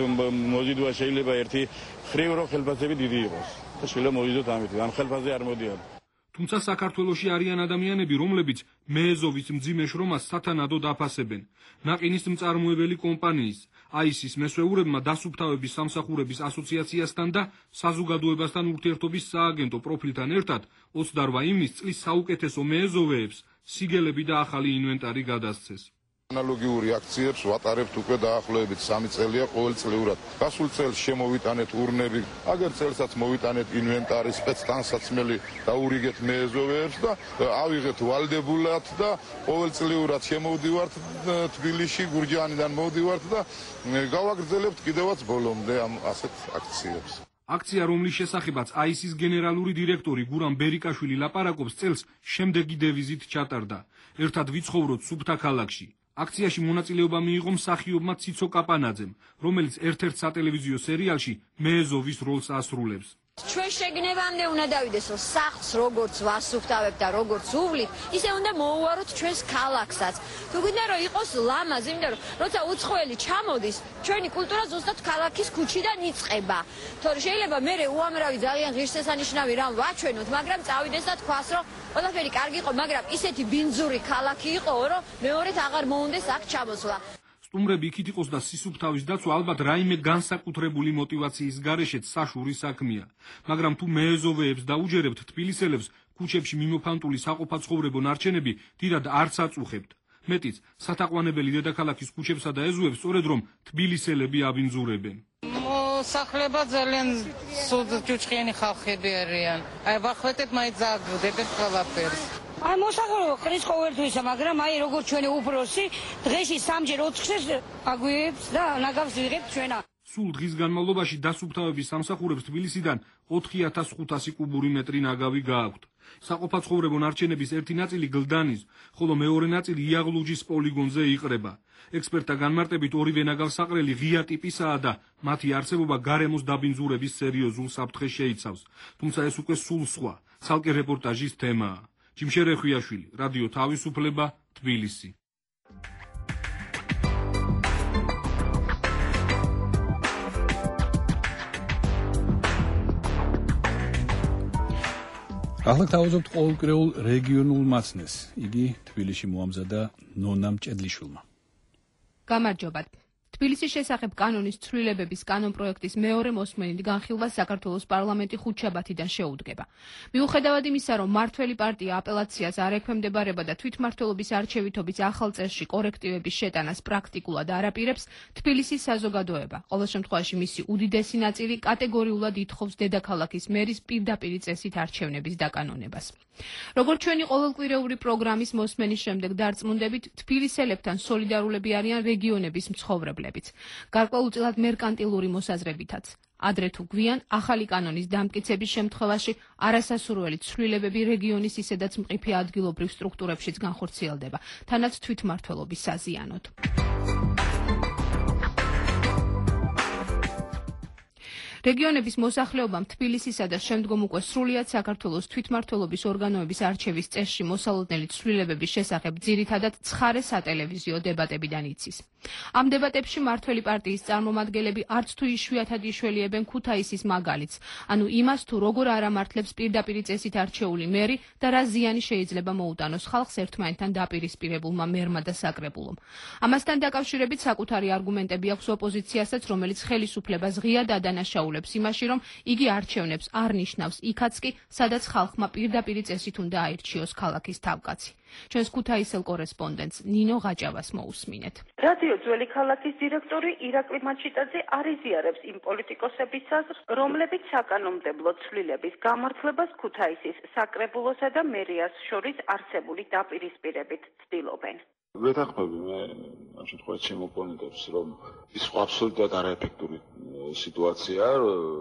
Speaker 15: მოზიდვა შეიძლება ერთი ხრივ რო ხელფასები დიდი იყოს. და შეიძლება მოვიდოთ ამით, ამ ხელფასზე არ მოდიან.
Speaker 13: თუმცა საქართველოში არიან ადამიანები, რომლებიც მეეზოვის მძიმე შრომას სათანადოდ აფასებენ. ნაყინის მწარმოებელი კომპანიის აისის მესვეურებმა დასუფთავების სამსახურების ასოციაციასთან და საზოგადოებასთან ურთიერთობის სააგენტო პროფილთან ერთად 28 ივნისს წლის საუკეთესო მეეზოვეებს სიგელები და ახალი ინვენტარი გადასცეს.
Speaker 16: ანალოგიური აქციებს ვატარებთ უკვე დაახლოებით 3 წელია ყოველწლიურად. გასულ წელს შემოვიტანეთ ურნები, აგერ წელსაც მოვიტანეთ ინვენტარი, სპეცტანსაცმელი დაურიგეთ მეეზოვეებს და ავიღეთ ვალდებულად და ყოველწლიურად შემოვდივართ თბილისში, გურჯაანიდან მოვდივართ და გავაგრძელებთ კიდევაც ბოლომდე ამ ასეთ აქციებს.
Speaker 13: აქცია, რომლის შესახებაც აისის გენერალური დირექტორი გურამ ბერიკაშვილი ლაპარაკობს, წელს შემდეგი დევიზით ჩატარდა. ერთად ვიცხოვროთ სუფთა ქალაქში. აქციაში მონაწილეობა მიიღო მსახიობმა ციცო კაპანაძემ, რომელიც ერთ-ერთ სატელევიზიო სერიალში მეეზოვის როლს ასრულებს.
Speaker 3: ჩვენ შეგნებამდე უნდა დავიდეს, რომ სახლს როგორც ვასუფთავებთ და როგორც უვლით, ისე უნდა მოუვაროთ ჩვენს ქალაქსაც. თუ გვინდა რომ იყოს ლამაზი, იმიტომ რომ როცა უცხოელი ჩამოდის, ჩვენი კულტურა ზუსტად ქალაქის ქუჩიდან იწყება. თორე შეიძლება მე უამრავი ძალიან ღირსშესანიშნავი რამ ვაჩვენოთ, მაგრამ წავიდეს და თქვას, რომ ყველაფერი კარგი იყო, მაგრამ ისეთი ბინძური ქალაქი იყო, რომ მეორედ აღარ მოუნდეს აქ ჩამოსვლა.
Speaker 13: სტუმრები იქით იყოს და სისუფთავის დაცვა ალბათ რაიმე განსაკუთრებული мотиваციის გარეშეც საშური საქმეა. მაგრამ თუ მეეზოვეებს დაუჯერებთ თბილისელებს, ქუჩებში მიმოფანტული საყოფაცხოვრებო ნარჩენები დიდად არც აწუხებთ. მეტიც, სათაყვანებელი დედაქალაქის ქუჩებსა და ეზოებს სწორედ რომ თბილისელები აბინძურებენ.
Speaker 17: მოსახლეობა ძალიან სულ ჭუჭყიანი ხალხები არიან. აი ვახველეთ მაინც აგდებენ ყველაფერს.
Speaker 14: აი მოსახლეობა ხრის ყოველთვისა, მაგრამ აი როგორც ჩვენი უფროსი დღეში 3-ჯერ 4-ხეს აგვიებს და ნაგავს ვიღებთ ჩვენა.
Speaker 13: სულ დღის განმავლობაში დასუფთავების სამსახურებს თბილისიდან 4500 კუბური მეტრი ნაგავი გააქვთ. საყოფაცხოვრებო ნარჩენების ერთი ნაწილი გლდანის, ხოლო მეორე ნაწილი იაღლუჯის პოლიგონზე იყრება. ექსპერტთა განმარტებით ორივე ნაგავსაყრელი ღია ტიპისაა და მათი არსებობა გარემოს დაბინძურების სერიოზულ საფრთხეს შეიცავს. თუმცა ეს უკვე სულ სხვა, ცალკე რეპორტაჟის თემაა. ჯიმშე რეხვიაშვილი, რადიო თავისუფლება, თბილისი.
Speaker 1: ახლა თავაზობთ ყოველკვირეულ რეგიონულ მაცნეს. იგი თბილისში მოამზადა ნონა მჭედლიშვილმა.
Speaker 10: გამარჯობა. თბილისის შესახებ კანონის ცვლილებების კანონპროექტის მეორე მოსმენით განხილვა საქართველოს პარლამენტი ხუთშაბათიდან შეუდგება. მიუხედავად იმისა, რომ მართველი პარტია აპელაციას არ ექვემდებარება და თვითმმართველობის არჩევითობის ახალ წესში კორექტივების შეტანას პრაქტიკულად არ აპირებს, თბილისის საზოგადოება, ყოველ შემთხვევაში მისი უდიდესი ნაწილი კატეგორიულად ითხოვს დედაქალაქის მერის პირდაპირი წესით არჩევნების დაკანონებას. როგორც ჩვენი ყოველკვირეული პროგრამის მოსმენის შემდეგ დარწმუნდებით, თბილისელებთან სოლიდარულები არიან რეგიონების მცხოვრებლები. გარკვეულწილად მერკანტილური მოსაზრებითაც. ადრე თუ გვიან, ახალი კანონის დამტკიცების შემთხვევაში არასასურველი ცვლილებები რეგიონის ისედაც მყიფე ადგილობრივ სტრუქტურებშიც განხორციელდება, თანაც თვითმმართველობის საზიანოდ. რეგიონების მოსახლეობამ თბილისისა და შემდგომ უკვე სრულიად საქართველოს თვითმმართველობის ორგანოების არჩევის წესში მოსალოდნელი ცვლილებების შესახებ ძირითადად ცხარე სატელევიზიო დებატებიდან იცის. ამ დებატებში მართველი პარტიის წარმომადგენლები არც თუ იშვიათად იშველიებენ ქუთაისის მაგალითს, ანუ იმას თუ როგორ არ ამართლებს პირდაპირი წესით არჩეული მერი და რა ზიანი შეიძლება მოუტანოს ხალხს ერთმანეთთან დაპირისპირებულმა მერმა და საკრებულომ. ამასთან დაკავშირებით საკუთარი არგუმენტები აქვს ოპოზიციასაც, რომელიც ხელისუფლებას ღიად ადანაშაულებს იმაში, რომ იგი არჩევნებს არ ნიშნავს იქაც კი, სადაც ხალხმა პირდაპირი წესით უნდა აირჩიოს ქალაქის თავკაცი. ჩვენს ქუთაისელ კორესპონდენტს ნინო ღაჭავას მოусმინეთ.
Speaker 18: რადიო ძველი ქალაქის დირექტორი ირაკლი მაჩიტაძე არ იზიარებს იმ პოლიტიკოსების აზრს, რომლებიც საკანონმდებლო ცვლილების გამართლებას ქუთაისის საკრებულოსა და მერიას შორის არსებული დაპირისპირებით ცდილობენ.
Speaker 15: ვეთანხმები მე ამ შემთხვევაში ჩემ ოპონენტებს, რომ ის აბსოლუტურად არაეფექტური სიტუაციაა,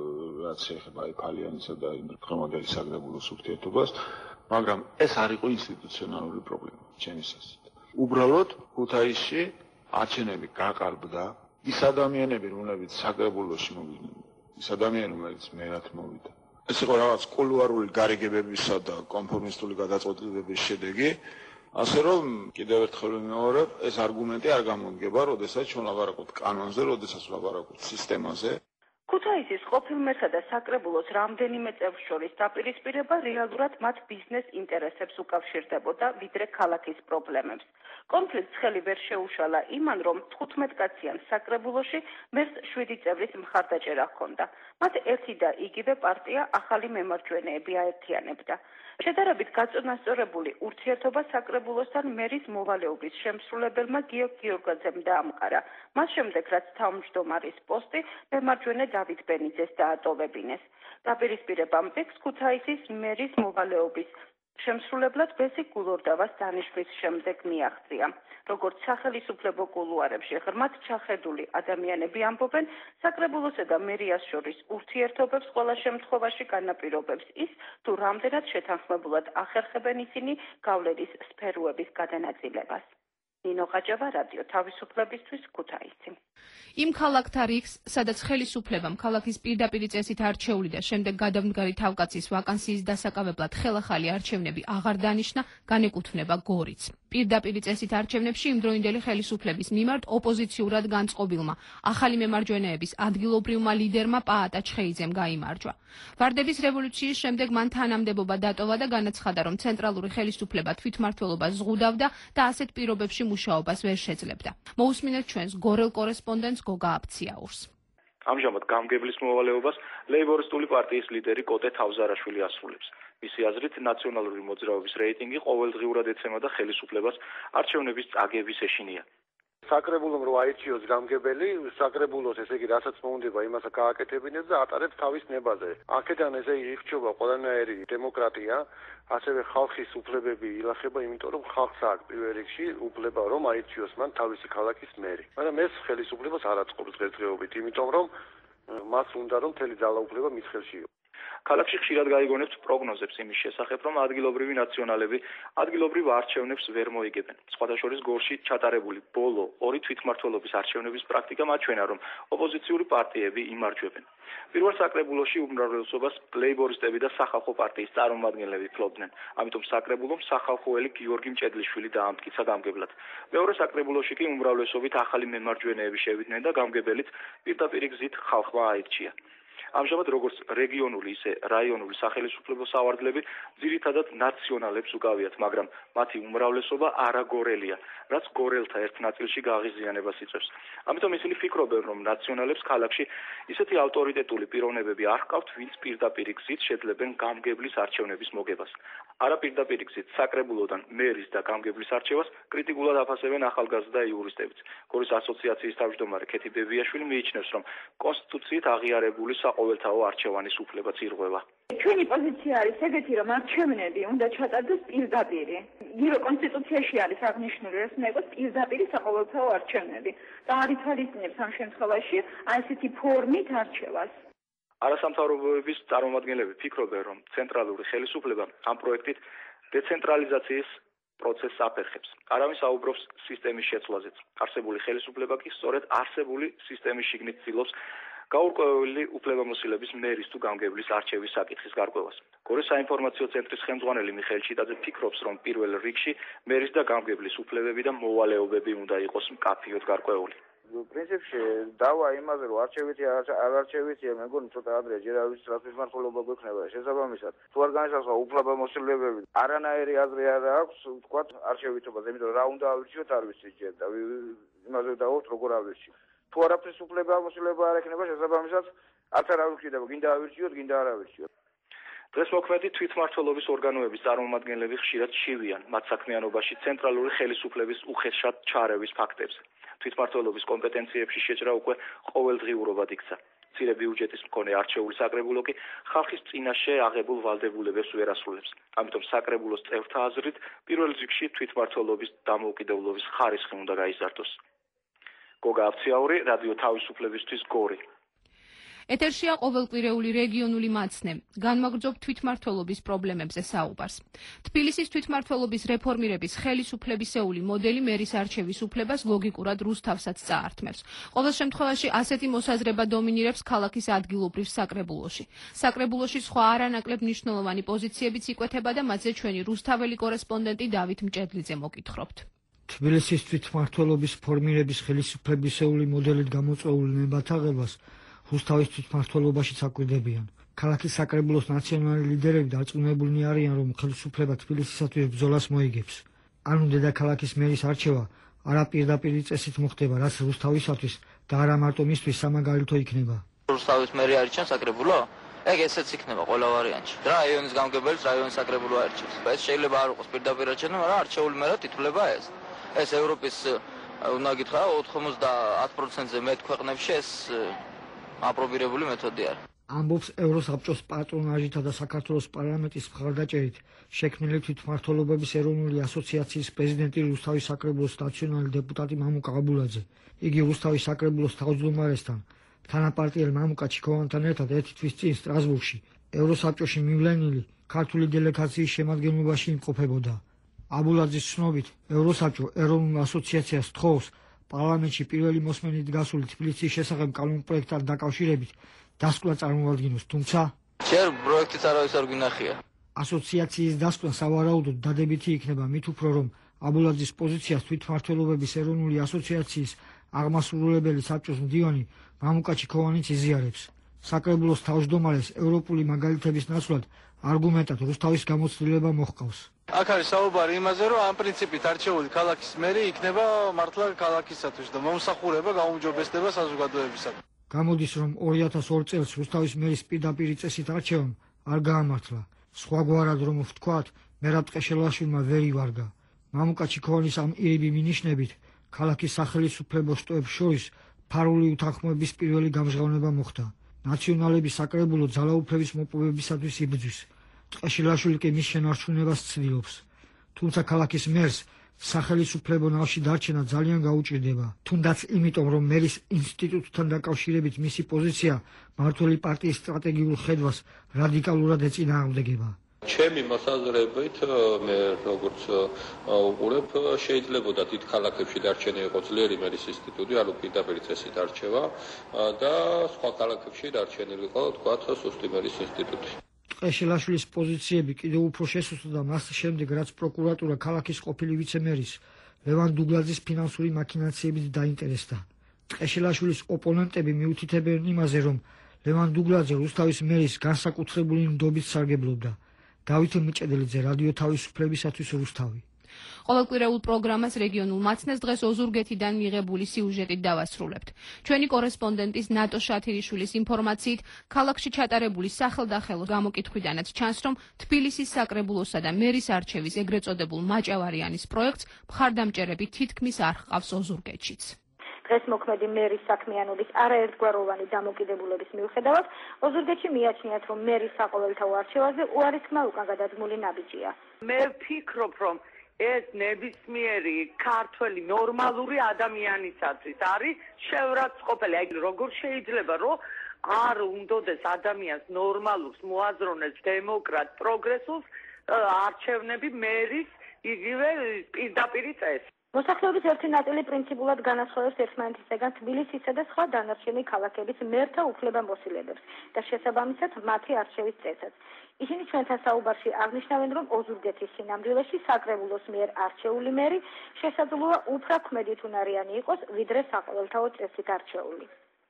Speaker 15: რაც შეეხება ფალიანისა და დღემდე საკრებულოს ურთიერთობას, მაგრამ ეს არ იყო ინსტიტუციონალური პრობლემა ჩემი შესაძლებლად. უბრალოდ ქუთაისში არჩევნები გაყალბდა, ის ადამიანები, რომლებიც საკრებულოში მოვიდნენ, ის ადამიანები, რომლებიც მერად მოვიდა. ეს იყო რაღაც კულუარული გარიგებებისა და კონფორმისტული გადაწყვეტილებების შედეგი. ასე რომ კიდევ ერთხელ ვიმეორებ, ეს არგუმენტი არ გამოდგება, როდესაც ჩვენ ლაპარაკობთ კანონზე, როდესაც ლაპარაკობთ სისტემაზე.
Speaker 18: ქუთაისის ყოფილ მერსა და საკრებულოს რამდენიმე წევს შორის დაპირისპირება რეალურად მათ ბიზნეს ინტერესებს უკავშირდებოდა, ვიდრე ქალაქის პრობლემებს. კონფლიქტს ხელი ვერ შეუშალა იმან, რომ 15-კაციან საკრებულოში მერს 7 წევრის მხარდაჭერა ჰქონდა. მათ ერთი და იგივე პარტია ახალი მემარჯვენეები აერთიანებდა. შედარებით გაწონასწორებული ურთიერთობა საკრებულოსთან მერის მოვალეობის შემსრულებელმა გიორგ გიორგაძემ დაამყარა. მას შემდეგ, რაც თავმჯდომარის პოსტი მემარჯვენე დავით ბენიძეს დაატოვებინეს. დაპირისპირებამ პექს ქუთაისის მერის მოვალეობის შემსრულებლად ბესიკ გულორდავას დანიშვნის შემდეგ მიაღწია. როგორც სახელისუფლებო კულუარებში ღრმად ჩახედული ადამიანები ამბობენ, საკრებულოსა და მერიას შორის ურთიერთობებს ყველა შემთხვევაში განაპირობებს ის, თუ რამდენად შეთანხმებულად ახერხებენ ისინი გავლენის სფეროების გადანაწილებას. ნინო ღაჭავა, რადიო თავისუფლებისთვის, ქუთაისი.
Speaker 10: იმ ქალაქთა რიგს, სადაც ხელისუფლებამ ქალაქის პირდაპირი წესით არჩეული და შემდეგ გადამდგარი თავკაცის ვაკანსიის დასაკავებლად ხელახალი არჩევნები აღარ დანიშნა, განეკუთვნება გორიც. პირდაპირი წესით არჩევნებში იმდროინდელი ხელისუფლების მიმართ ოპოზიციურად განწყობილმა ახალი მემარჯვენეების ადგილობრივმა ლიდერმა პაატა ჩხეიძემ გაიმარჯვა. ვარდების რევოლუციის შემდეგ მან თანამდებობა დატოვა და განაცხადა, რომ ცენტრალური ხელისუფლება თვითმმართველობას ზღუდავდა და ასეთ პირობებში მუშაობას ვერ შეძლებდა. მოусმინეთ ჩვენს გორელ კორესპონდენტს გოგა აფციაურს.
Speaker 19: ამჟამად გამგებლის მოვალეობას ლეიბორისტული პარტიის ლიდერი კოტე თავზარაშვილი ასრულებს. მისი აზრით, ნაციონალური მოძრაობის რეიტინგი ყოველდღიურად ეცემა და ხელისუფლებას არჩევნების წაგების ეშინია.
Speaker 20: საკრებულომ რო აირჩიოს გამგებელი, საკრებულოს ესე იგი რასაც მოუნდება იმასა გააკეთებინებს და ატარებს თავის ნებაზე. აქედან ესე ირჩევა ყველანაირი დემოკრატია, ასევე ხალხის უფლებები ილახება, იმიტომ რომ ხალხს აქვს პირველ რიგში უფლება რომ აირჩიოს მან თავისი ქალაქის მერი. მაგრამ ეს ხელისუფლებას არ აწყობს დღესდღეობით, იმიტომ რომ მას უნდა რომ მთელი ძალაუფლება მის ხელში იყოს.
Speaker 19: ქალაქში ხშირად გაიგონებთ პროგნოზებს იმის შესახებ, რომ ადგილობრივი ნაციონალები ადგილობრივ არჩევნებს ვერ მოიგებენ. სხვათა შორის გორში ჩატარებული ბოლო 2 თვითმმართველობის არჩევნების პრაქტიკა მაჩვენა, რომ ოპოზიციური პარტიები იმარჯვებენ. პირველ საკრებულოში უმრავლესობას ლეიბორისტები და სახალხო პარტიის წარმომადგენლები ფლობდნენ. ამიტომ საკრებულომ სახალხოელი გიორგი მჭედლიშვილი დაამტკიცა გამგებლად. მეორე საკრებულოში კი უმრავლესობით ახალი მემარჯვენეები შევიდნენ და გამგებელით პირდაპირი გზით ხალხმა აირჩია. ამჟამად როგორც რეგიონული, ისე რაიონული სახელმწიფო სავარძლები ძირითადად ნაციონალებს უკავიათ, მაგრამ მათი უმრავლესობა არაგორელია, რაც გორელთა ერთ ნაწილში გაღიზიანებას იწვევს. ამიტომ ისინი ფიქრობენ, რომ ნაციონალებს ქალაქში ისეთი ავტორიტეტული პიროვნებები არ ჰყავთ, ვინც პირდაპირ გზით შეძლებენ გამგებლის არჩევნების მოგებას. არაპირდაპირ გზით საკრებულოდან მერის და გამგებლის არჩევას კრიტიკულად აფასებენ ახალგაზრდა იურისტებიც. გორის ასოციაციის თავმჯდომარე ქეთი ბებიაშვილი მიიჩნევს, რომ კონსტიტუციით აღიარებული საყოველთაო არჩევანის უფლებაც ირღვევა.
Speaker 21: ჩვენი პოზიცია არის ეგეთი, რომ არჩევნები უნდა ჩატარდეს პირდაპირ. იგივე კონსტიტუციაში არის აღნიშნული, რომ ეს იყოს პირდაპირ საყოველთაო არჩევნები და არ ითვალისწინებს ამ შემთხვევაში ასეთი ფორმით არჩევას.
Speaker 19: არასამთავრობოების წარმომადგენლები ფიქრობენ, რომ ცენტრალური ხელისუფლება ამ პროექტით დეცენტრალიზაციის პროცესს აფერხებს. არავის აუბრობს სისტემის შეცვლაზეც. არსებული ხელისუფლება კი სწორედ არსებული სისტემის შიგნით ცდილობს გაურკვეველი უფლებამოსილების მერის თუ გამგებლის არჩევის საკითხის გარკვევას. გორის საინფორმაციო ცენტრის ხელმძღვანელი მიხეილ ჩიტაძე ფიქრობს, რომ პირველ რიგში მერის და გამგებლის უფლებები და მოვალეობები უნდა იყოს მკაფიოდ გარკვეული.
Speaker 22: პრინციპში დავა იმაზე, რომ არჩევითი არ არჩევითია, მე მგონი ცოტა ადრეა, ჯერ არ ვიცი რა თვითმმართველობა გვექნება. შესაბამისად, თუ არ განისახება უფლებამოსილებები, არანაირი აზრი არ აქვს, თქვა არჩევითობაზე, იმიტომ რა უნდა ავირჩიოთ, არ ვიცი ჯერ და იმაზე დავუთ როგორ ავირჩიოთ. თუ არაფრის უფლებამოსილება არ ექნება, შესაბამისად, არც არ ავირჩიოთ, გინდა ავირჩიოთ, გინდა არ ავირჩიოთ.
Speaker 19: დღეს მოქმედი თვითმმართველობის ორგანოების წარმომადგენლები ხშირად შივიან მათ საქმიანობაში ცენტრალური ხელისუფლების უხეშად ჩარევის ფაქტებზე. თვითმმართველობის კომპეტენციებში შეჭრა უკვე ყოველდღიურობად იქცა. მცირე ბიუჯეტის მქონე არჩეული საკრებულო კი ხალხის წინაშე აღებულ ვალდებულებებს ვერ ასრულებს. ამიტომ საკრებულოს წევრთა აზრით პირველ რიგში თვითმმართველობის დამოუკიდებლობის ხარისხი უნდა გაიზარდოს. გოგა აფციაური, რადიო თავისუფლებისთვის გორი.
Speaker 10: ეთერშია ყოველკვირეული რეგიონული მაცნე. განმაგრძობ თვითმმართველობის პრობლემებზე საუბარს. თბილისის თვითმმართველობის რეფორმირების ხელისუფლებისეული მოდელი მერის არჩევის უფლებას ლოგიკურად რუსთავსაც წაართმევს. ყოველ შემთხვევაში ასეთი მოსაზრება დომინირებს ქალაქის ადგილობრივ საკრებულოში. საკრებულოში სხვა არანაკლებ მნიშვნელოვანი პოზიციებიც იკვეთება და მათზე ჩვენი რუსთაველი კორესპონდენტი დავით მჭედლიძე მოგითხრობთ.
Speaker 23: თბილისის თვითმმართველობის ფორმირების ხელისუფლებისეული მოდელით გამოწვეულ ნებათაღებას რუსთავის თვითმმართველობაშიც აკვირდებიან. ქალაქის საკრებულოს ნაციონალური ლიდერები დარწმუნებულნი არიან, რომ ხელისუფლება თბილისისათვის ბრძოლას მოიგებს. ანუ დედაქალაქის მერის არჩევა არაპირდაპირი წესით მოხდება, რაც რუსთავისათვის და არა მარტო მისთვის სამაგალითო იქნება.
Speaker 24: რუსთავის მერი არჩევს საკრებულო? ეგ ესეც იქნება ყველა ვარიანტში. რაიონის გამგებელს რაიონის საკრებულო არჩევს. ეს შეიძლება არ იყოს პირდაპირ არჩევნა, მაგრამ არჩეულ მერად ითვლება ეს. ეს ევროპის უნდა გითხრა 90% მეტ ქვეყნებში ეს აპრობირებული მეთოდი არის.
Speaker 23: ამბობს ევროსაბჭოს პატრონაჟითა და საქართველოს პარლამენტის მხარდაჭერით შექმნილი თვითმმართველობების ეროვნული ასოციაციის პრეზიდენტი რუსთავის საკრებულოს ნაციონალური დეპუტატი მამუკა აბულაძე. იგი რუსთავის საკრებულოს თავმჯდომარესთან, თანაპარტიელ მამუკა ჩიქოვანთან ერთად ერთი თვის წინ სტრასბურგში ევროსაბჭოში მივლენილი ქართული დელეგაციის შემადგენლობაში იმყოფებოდა. აბულაძის ცნობით, ევროსაბჭო ეროვნულ ასოციაციას თხოვს პარლამენტში პირველი მოსმენით გასული თბილისის შესახებ კანონ პროექტთან დაკავშირებით დასკვნა წარმოადგინოს, თუმცა
Speaker 24: ჯერ პროექტიც არავის არ გვინახია.
Speaker 23: ასოციაციის დასკვნა სავარაუდოდ დადებითი იქნება, მით უფრო რომ აბულაძის პოზიციას თვითმმართველობების ეროვნული ასოციაციის აღმასრულებელი საბჭოს მდივანი მამუკა ჩიქოვანიც იზიარებს. საკრებულოს თავმჯდომარეს ევროპული მაგალითების ნაცვლად არგუმენტად რუსთავის გამოცდილება მოჰყავს.
Speaker 25: აქ არის საუბარი იმაზე, რომ ამ პრინციპით არჩეული ქალაქის მერი იქნება მართლა ქალაქისათვის და მომსახურება გაუმჯობესდება საზოგადოებისათვის.
Speaker 23: გამოდის, რომ 2002 წელს რუსთავის მერის პირდაპირი წესით არჩევამ არ გაამართლა. სხვაგვარად რომ ვთქვათ, მერაბ ტყეშელაშვილმა ვერ ივარგა. მამუკა ჩიქოვანის ამ ირიბი მინიშნებით ქალაქის სახელისუფლებო შტოებს შორის ფარული უთანხმოების პირველი გამჟღავნება მოხდა. ნაციონალების საკრებულო ძალაუფლების მოპოვებისათვის იბრძვის. ტყეშელაშვილი კი მის შენარჩუნებას ცდილობს. თუმცა ქალაქის მერს სახელისუფლებო ნავში დარჩენა ძალიან გაუჭირდება. თუნდაც იმიტომ, რომ მერის ინსტიტუტთან დაკავშირებით მისი პოზიცია მმართველი პარტიის სტრატეგიულ ხედვას რადიკალურად ეწინააღმდეგება.
Speaker 26: ჩემი მოსაზრებით მე როგორც უყურებ, შეიძლებოდა დიდ ქალაქებში დარჩენა იყო ძლიერი მერის ინსტიტუტი, ანუ პირდაპირ წესით არჩევა და სხვა ქალაქებში დარჩენილიყო, თქვათ, სუსტი მერის ინსტიტუტი.
Speaker 23: ტყეშელაშვილის პოზიციები კიდევ უფრო შესუსტდა და მას შემდეგ, რაც პროკურატურა ქალაქის ყოფილი ვიცემერის ლევან დუგლაძის ფინანსური მაქინაციებით დაინტერესდა. ტყეშელაშვილის ოპონენტები მიუთითებენ იმაზე, რომ ლევან დუგლაძე რუსთავის მერის განსაკუთრებული ნდობით სარგებლობდა. დავით მიჭედელიძე, რადიო თავისუფლებისათვის რუსთავი.
Speaker 10: ყოველკვირეულ პროგრამას რეგიონულ მაცნეს დღეს ოზურგეთიდან მიღებული სიუჟეტით დავასრულებთ. ჩვენი კორესპონდენტის ნატო შათირიშვილის ინფორმაციით, ქალაქში ჩატარებული სახელდახელო გამოკითხვიდანაც ჩანს, რომ თბილისის საკრებულოსა და მერის არჩევის ეგრეთ წოდებულ მაჭავარიანის პროექტს მხარდამჭერები თითქმის არ ჰყავს ოზურგეთშიც.
Speaker 2: დღეს მოქმედი მერის საქმიანობის არაერთგვაროვანი დამოკიდებულების მიუხედავად, ოზურგეთში მიაჩნიათ, რომ მერის საყოველთაო არჩევაზე უარის ხმა უკან გადადგმული ნაბიჯია.
Speaker 5: მე ვფიქრობ, რომ ეს ნებისმიერი ქართველი ნორმალური ადამიანისათვის არის შეურაცხყოფელი. აი როგორ შეიძლება რომ არ უნდოდეს ადამიანს ნორმალურს, მოაზროვნეს დემოკრატ პროგრესულს არჩევნები მერის იგივე პირდაპირი წესი.
Speaker 2: მოსახლეობის ერთი ნაწილი პრინციპულად განასხვავებს ერთმანეთისაგან თბილისისა და სხვა დანარჩენი ქალაქების მერთა უფლებამოსილებებს და შესაბამისად მათი არჩევის წესებს. ისინი ჩვენთან საუბარში აღნიშნავენ, რომ ოზურგეთის სინამდვილეში საკრებულოს მიერ არჩეული მერი შესაძლოა უფრო ქმედითუნარიანი იყოს, ვიდრე საყოველთაო წესით არჩეული.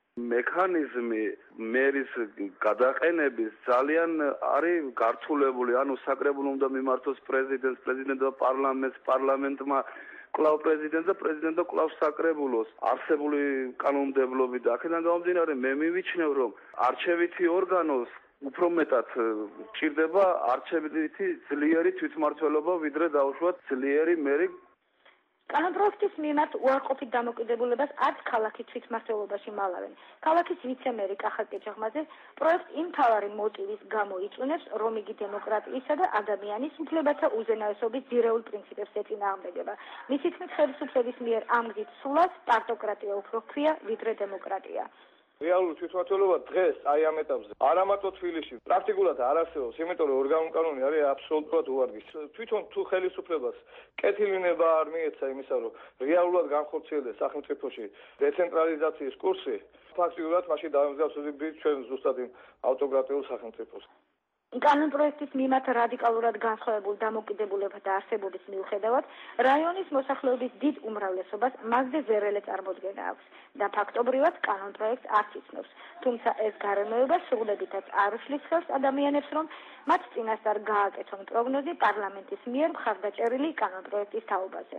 Speaker 6: მექანიზმი მერის გადაყენების ძალიან არის გართულებული, ანუ საკრებულო უნდა მიმართოს პრეზიდენტს, პრეზიდენტმა პარლამენტს, პარლამენტმა კლავ პრეზიდენტს და პრეზიდენტმა კლავ საკრებულოს. არსებული კანონმდებლობით და აქედან გამომდინარე მე მივიჩნევ, რომ არჩევითი ორგანოს უფრო მეტად ჭირდება არჩევითი ძლიერი თვითმმართველობა, ვიდრე დაუშვათ ძლიერი მერი.
Speaker 2: კანონპროექტის მიმართ უარყოფით დამოკიდებულებას არც ქალაქის თვითმმართველობაში მალავენ. ქალაქის ვიცემერი კახაკი ჭაღმაძე პროექტს იმ მთავარი მოტივის გამო იწუნებს, რომ იგი დემოკრატიისა და ადამიანის უფლებათა უზენაესობის ძირეულ პრინციპებს ეწინააღმდეგება. მისი თქმით, ხელისუფლების მიერ ამ გზით სულას პარტოკრატია უფრო ქვია, ვიდრე დემოკრატია.
Speaker 20: რეალური თვითმმართველობა დღეს აი ამ ეტაპზე არა მარტო თბილისში, პრაქტიკულად არ არსებობს, იმიტომ რომ ორგანოკანონი არის აბსოლუტურად უვარგის. თვითონ თუ ხელისუფლებას კეთილინება არ მიეცა იმისა, რომ რეალურად განხორციელდეს სახელმწიფოში დეცენტრალიზაციის კურსი, ფაქტიურად მაშინ დავემსგავსებთ ჩვენ ზუსტად იმ ავტოკრატიულ სახელმწიფოს.
Speaker 2: კანონპროექტის მიმართ რადიკალურად განსხვავებულ დამოკიდებულებათა არსებობის მიუხედავად, რაიონის მოსახლეობის დიდ უმრავლესობას მასზე ზერელე წარმოდგენა აქვს და ფაქტობრივად კანონპროექტს არც იცნობს. თუმცა ეს გარემოება სრულებითაც არ უშლის ხელს ადამიანებს, რომ მათ წინასწარ გააკეთონ პროგნოზი პარლამენტის მიერ მხარდაჭერილი კანონპროექტის თაობაზე.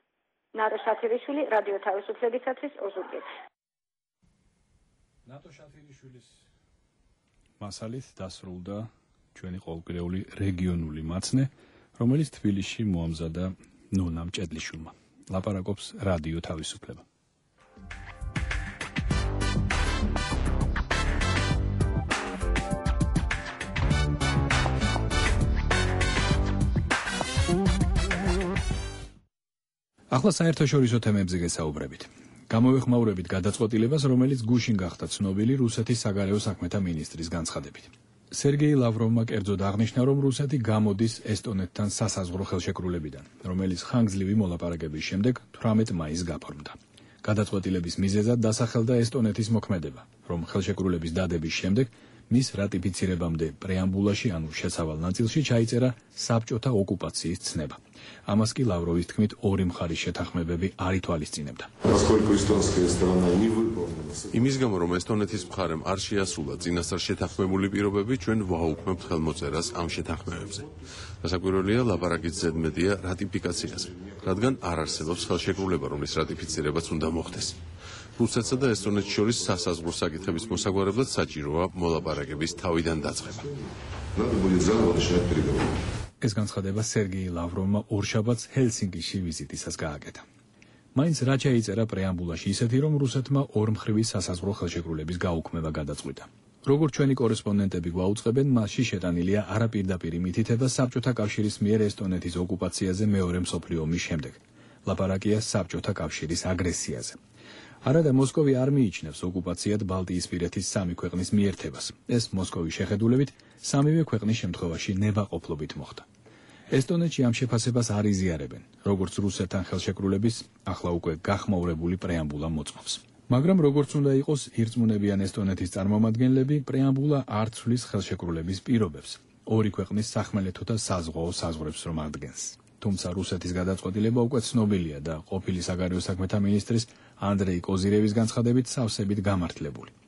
Speaker 2: ნატო შათირიშვილი, რადიო თავისუფლებისათვის ოზურგეთი.
Speaker 1: ნატო შათირიშვილის მასალით დასრულდა ჩვენი ყოველკვირეული რეგიონული მაცნე, რომელიც თბილისში მოამზადა ნონა მჭედლიშვილმა. ლაპარაკობს რადიო თავისუფლება. ახლა საერთაშორისო თემებზე გესაუბრებით. გამოვეხმაურებით გადაწყვეტილებას, რომელიც გუშინ გახდა ცნობილი რუსეთის საგარეო საქმეთა მინისტრის განცხადებით. სერგეი ლავროვმა კერძოდ აღნიშნა, რომ რუსეთი გამოდის ესტონეთთან სასაზღვრო ხელშეკრულებიდან, რომელიც ხანგრძლივი მოლაპარაკების შემდეგ 18 მაისს გაფორმდა. გადაწყვეტილების მიზეზად დასახელდა ესტონეთის მოქმედება, რომ ხელშეკრულების დადების შემდეგ მის რატიფიცირებამდე პრეამბულაში, ანუ შესავალ ნაწილში ჩაიწერა საბჭოთა ოკუპაციის ცნება. ამას კი ლავროვის თქმით ორი მხარის შეთანხმებები არ ითვალისწინებდა.
Speaker 7: იმის გამო, რომ ესტონეთის მხარემ არ შეასრულა წინასწარ შეთანხმებული პირობები, ჩვენ ვაუქმებთ ხელმოწერას ამ შეთანხმებებზე. გასაკვირველია, ლაპარაკის ზედმეტია რატიფიკაციაზე, რადგან არ არსებობს ხელშეკრულება, რომლის რატიფიცირებაც უნდა მოხდეს. რუსეთსა და ესტონეთს შორის სასაზღვრო საკითხების მოსაგვარებლად საჭიროა მოლაპარაკების თავიდან დაწყება. ეს განცხადება სერგეი ლავროვმა ორშაბათს ჰელსინკიში ვიზიტისას გააკეთა. მაინც რა ჩაიწერა პრეამბულაში ისეთი, რომ რუსეთმა ორმხრივი სასაზღვრო ხელშეკრულების გაუქმება გადაწყვიტა. როგორც ჩვენი კორესპონდენტები გვაუწყებენ, მასში შეტანილია არაპირდაპირი მითითება საბჭოთა კავშირის მიერ ესტონეთის ოკუპაციაზე მეორე მსოფლიო ომის შემდეგ. ლაპარაკია საბჭოთა კავშირის აგრესიაზე. არადა მოსკოვი არ მიიჩნევს ოკუპაციად ბალტიისპირეთის სამი ქვეყნის მიერთებას. ეს მოსკოვის შეხედულებით სამივე ქვეყნის შემთხვევაში ნებაყოფლობით მოხდა. ესტონეთში ამ შეფასებას არ იზიარებენ, როგორც რუსეთთან ხელშეკრულების ახლა უკვე გახმაურებული პრეამბულა მოწმობს. მაგრამ როგორც უნდა იყოს, ირწმუნებიან ესტონეთის წარმომადგენლები, პრეამბულა არ ცვლის ხელშეკრულების პირობებს, ორი ქვეყნის სახმელეთოთა საზღვაო საზღვრებს რომ ადგენს. თუმცა რუსეთის გადაწყვეტილება უკვე ცნობილია და ყოფილი საგარეო საქმეთა მინისტრის ანდრეი კოზირევის განცხადებით სავსებით გამართლებული.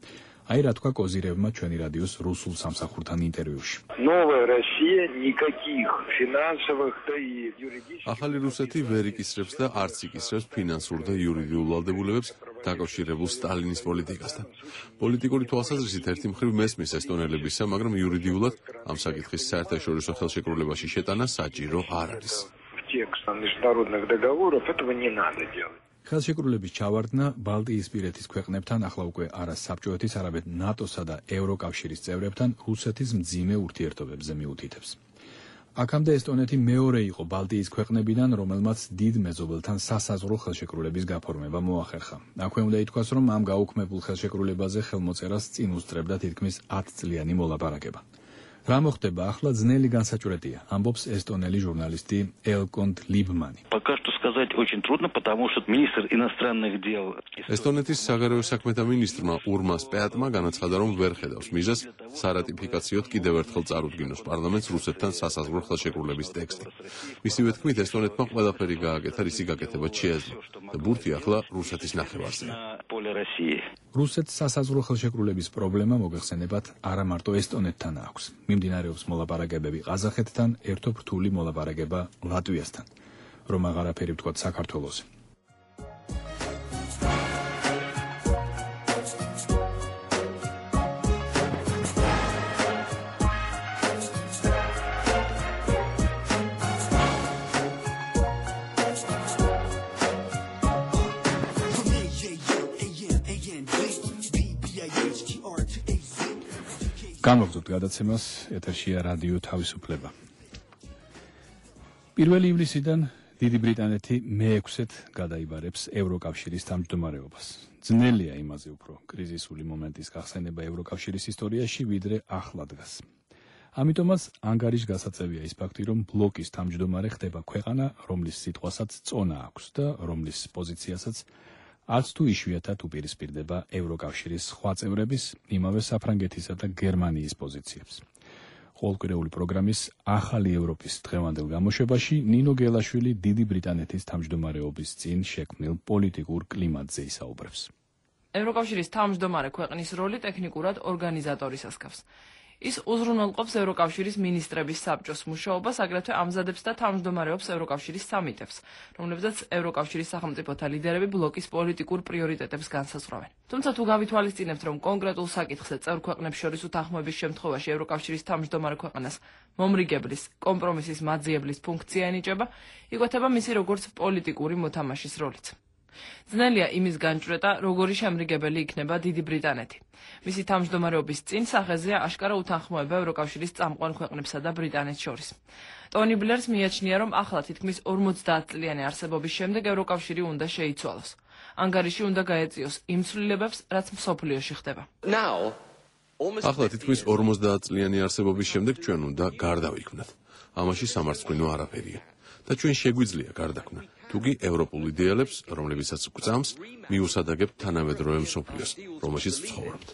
Speaker 1: აი რა თქვა კოზირევმა ჩვენი რადიოს რუსულ სამსახურთან ინტერვიუში.
Speaker 4: Новая Россия никаких финансовых да и юридических
Speaker 8: ახალი რუსეთი ვერ იკისრებს და არც იკისრებს ფინანსურ და იურიდიულ ვალდებულებებს დაკავშირებულ სტალინის პოლიტიკასთან. პოლიტიკური თვალსაზრისით ერთი მხრივ მესმის ესტონელებისა, მაგრამ იურიდიულად ამ საკითხის საერთაშორისო ხელშეკრულებაში შეტანა საჭირო არ არის.
Speaker 4: текста международных договоров этого не надо делать.
Speaker 1: ხელშეკრულების ჩავარდნა ბალტიისპირეთის ქვეყნებთან, ახლა უკვე არა საბჭოეთის, არამედ ნატოსა და ევროკავშირის წევრებთან რუსეთის მძიმე ურთიერთობებზე მიუთითებს. აქამდე ესტონეთი მეორე იყო ბალტიის ქვეყნებიდან, რომელმაც დიდ მეზობელთან სასაზღვრო ხელშეკრულების გაფორმება მოახერხა. აქვე უნდა ითქვას, რომ ამ გაუქმებულ ხელშეკრულებაზე ხელმოწერას წინ უსწრებდა თითქმის 10 წლიანი მოლაპარაკება. რა მოხდება ახლა ძნელი განსაჭვრეტია, ამბობს ესტონელი ჟურნალისტი ელკონტ ლიბმანი.
Speaker 9: Пока что сказать очень трудно, потому что министр иностранных дел
Speaker 8: ესტონეთის საგარეო საქმეთა მინისტრმა ურმას პეატმა განაცხადა, რომ ვერ ხედავს მიზეზს სარატიფიკაციოდ კიდევ ერთხელ წარუდგინოს პარლამენტს რუსეთთან სასაზღვრო ხელშეკრულების ტექსტი. მისივე თქმით, ესტონეთმა ყველაფერი გააკეთა, რისი გაკეთება შეეძლო და ბურთი ახლა რუსეთის ნახევარზეა. რუსეთს სასაზღვრო ხელშეკრულების პრობლემა მოგეხსენებათ არა მარტო ესტონეთთან აქვს. მიმდინარეობს მოლაპარაკებები ყაზახეთთან, ერთო რთული მოლაპარაკება ლატვიასთან. რომ აღარაფერი ვთქვათ საქართველოსზე. გამოვდოთ გადაცემას, ეთერშია რადიო თავისუფლება. 1 ივლისიდან დიდი ბრიტანეთი მე-6-ით გადაიბარებს ევროკავშირის თავმჯდომარეობას. ძნელია იმაზე უფრო კრიზისული მომენტის გახსენება ევროკავშირის ისტორიაში, ვიდრე ახლა დგას. ამიტომაც ანგარიშ გასაწევია ის ფაქტი, რომ ბლოკის თავმჯდომარე ხდება ქვეყანა, რომლის სიტყვასაც წონა აქვს და რომლის პოზიციასაც არც თუ იშვიათად უპირისპირდება ევროკავშირის სხვა წევრების, იმავე საფრანგეთისა და გერმანიის პოზიციებს. ყოველკვირეული პროგრამის ახალი ევროპის დღევანდელ გამოშვებაში ნინო გელაშვილი დიდი ბრიტანეთის თავმჯდომარეობის წინ შექმნილ პოლიტიკურ კლიმატზე ისაუბრებს.
Speaker 11: ევროკავშირის თავმჯდომარე ქვეყნის როლი ტექნიკურად ორგანიზატორის გავს. ის უზრუნველყოფს ევროკავშირის მინისტრების საბჭოს მუშაობას, აგრეთვე ამზადებს და თავმჯდომარეობს ევროკავშირის სამიტებს, რომლებზეც ევროკავშირის სახელმწიფოთა ლიდერები ბლოკის პოლიტიკურ პრიორიტეტებს განსაზღვრავენ. თუმცა თუ გავითვალისწინებთ, რომ კონკრეტულ საკითხზე წევრ ქვეყნებს შორის უთანხმოების შემთხვევაში ევროკავშირის თავმჯდომარე ქვეყანას მომრიგებლის, კომპრომისის მაძიებლის ფუნქცია ენიჭება, იკვეთება მისი როგორც პოლიტიკური მოთამაშის როლიც. ძნელია იმის განჭვრეტა, როგორი შემრიგებელი იქნება დიდი ბრიტანეთი. მისი თავმჯდომარეობის წინ სახეზეა აშკარა უთანხმოება ევროკავშირის წამყვან ქვეყნებსა და ბრიტანეთს შორის. ტონი ბლერს მიაჩნია, რომ ახლა თითქმის 50 წლიანი არსებობის შემდეგ ევროკავშირი უნდა შეიცვალოს. ანგარიში უნდა გაეწიოს იმ ცვლილებებს, რაც მსოფლიოში ხდება.
Speaker 8: ახლა თითქმის 50 წლიანი არსებობის შემდეგ ჩვენ უნდა გარდავიქმნათ. ამაში სამარცხვინო არაფერია. და ჩვენ შეგვიძლია გარდაქმნა. თუგი ევროპულ იდეალებს, რომლებიცაც გვწამს, მიუსადაგებთ თანამედროვე მსოფლიოს, რომელშიც ვცხოვრობთ.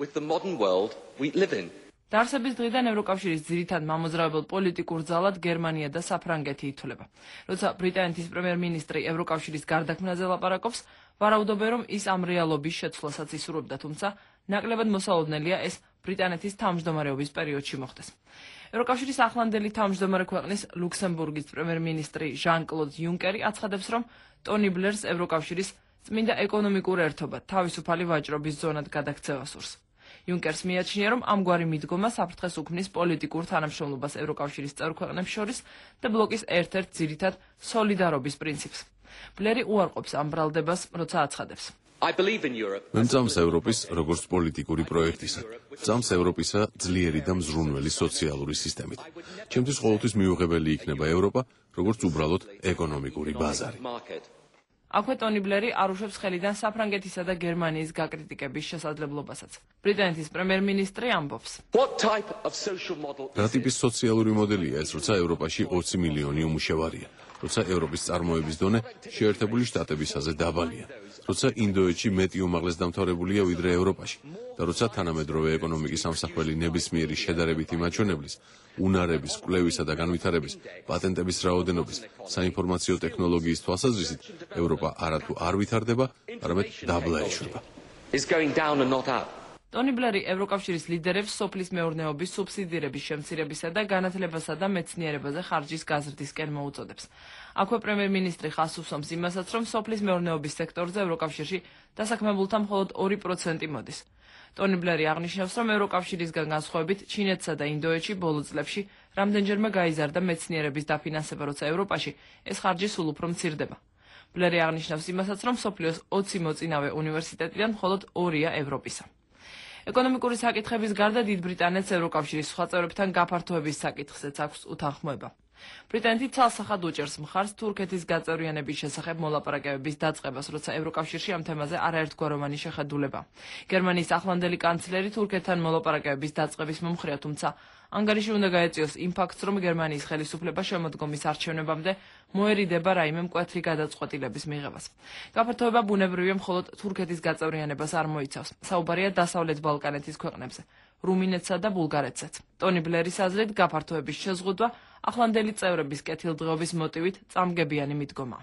Speaker 11: დაარსების დღიდან ევროკავშირის ძირითად მამოძრავებელ პოლიტიკურ ძალად გერმანია და საფრანგეთი ითვლება. როცა ბრიტანეთის პრემიერ-მინისტრი ევროკავშირის გარდაქმნაზე ლაპარაკობს, ვარაუდობენ, რომ ის ამ რეალობის შეცვლასაც ისურვებდა, თუმცა ნაკლებად მოსაოდნელია ეს ბრიტანეთის თავმჯდომარეობის პერიოდში მოხდეს. ევროკავშირის ახლანდელი თავმჯდომარე ქვეყნის ლუქსემბურგის პრემიერ-მინისტრი ჟან-კლოდ იუნკერი აცხადებს, რომ ტონი ბლერს ევროკავშირის წმინდა ეკონომიკურ ერთობა თავისუფალი ვაჭრობის ზონად გადაქცევას სურს. იუნკერს მიაჩნია, რომ ამგვარი მიდგომა საფრთხეს უქმნის პოლიტიკურ თანამშრომლობას ევროკავშირის წევრ ქვეყნებს შორის და ბლოკის ერთ-ერთ ძირითად სოლიდარობის პრინციპს. ბლერი უარყოფს ამ ბრალდებას, როცა აცხადებს.
Speaker 8: მე მწამს ევროპის როგორც პოლიტიკური პროექტისა, მწამს ევროპისა ძლიერი და მზრუნველი სოციალური სისტემით. ჩემთვის ყოველთვის მიუღებელი იქნება ევროპა, როგორც უბრალოდ ეკონომიკური ბაზარი.
Speaker 11: აქვე ტონი ბლერი არ უშვებს ხელიდან საფრანგეთისა და გერმანიის გაკრიტიკების შესაძლებლობასაც. ბრიტანეთის პრემიერ-მინისტრი ამბობს.
Speaker 8: რა ტიპის სოციალური მოდელია ეს, როცა ევროპაში 20 მილიონი უმუშევარია, როცა ევროპის წარმოების დონე შეერთებული შტატებისაზე დაბალია, როცა ინდოეთში მეტი უმაღლეს დამთავრებულია ვიდრე ევროპაში და როცა თანამედროვე ეკონომიკის ამსახველი ნებისმიერი შედარებითი მაჩვენებლის, უნარების, კვლევისა და განვითარების, პატენტების რაოდენობის, საინფორმაციო ტექნოლოგიის თვალსაზრისით ევროპა არათუ არ ვითარდება, არამედ დაბლა ეშვება.
Speaker 11: ტონი ბლერი ევროკავშირის ლიდერებს სოფლის მეურნეობის სუბსიდირების შემცირებისა და განათლებასა და მეცნიერებაზე ხარჯის გაზრდისკენ მოუწოდებს. აქვე პრემიერ-მინისტრი ხაზს უსვამს იმასაც, რომ სოფლის მეურნეობის სექტორზე ევროკავშირში დასაქმებულთა მხოლოდ 2% მოდის. ტონი ბლერი აღნიშნავს, რომ ევროკავშირისგან განსხვავებით ჩინეთსა და ინდოეთში ბოლო წლებში რამდენჯერმე გაიზარდა მეცნიერების დაფინანსება, როცა ევროპაში ეს ხარჯი სულ უფრო მცირდება. ბლერი აღნიშნავს იმასაც, რომ მსოფლიოს 20 მოწინავე უნივერსიტეტიდან მხოლოდ 2-ია ევროპისა. ეკონომიკური საკითხების გარდა დიდ ბრიტანეთს ევროკავშირის სხვა წევრებთან გაფართოების საკითხზეც აქვს უთანხმოება. ბრიტანეთი ცალსახად უჭერს მხარს თურქეთის გაწევრიანების შესახებ მოლაპარაკებების დაწყებას, როცა ევროკავშირში ამ თემაზე არაერთგვაროვანი შეხედულება. გერმანიის ახლანდელი კანცლერი თურქეთთან მოლაპარაკებების დაწყების მომხრეა, თუმცა ანგარიში უნდა გაეწიოს იმ ფაქტს, რომ გერმანიის ხელისუფლება შემოდგომის არჩევნებამდე მოერიდება რაიმე მკვეთრი გადაწყვეტილების მიღებას. გაფართოება ბუნებრივია მხოლოდ თურქეთის გაწევრიანებას არ მოიცავს. საუბარია დასავლეთ ბალკანეთის ქვეყნებზე, რუმინეთსა და ბულგარეთსაც. ტონი ბლერის აზრით, გაფართოების შეზღუდვა ახლანდელი წევრების კეთილდღეობის მოტივით წამგებიანი მიდგომა.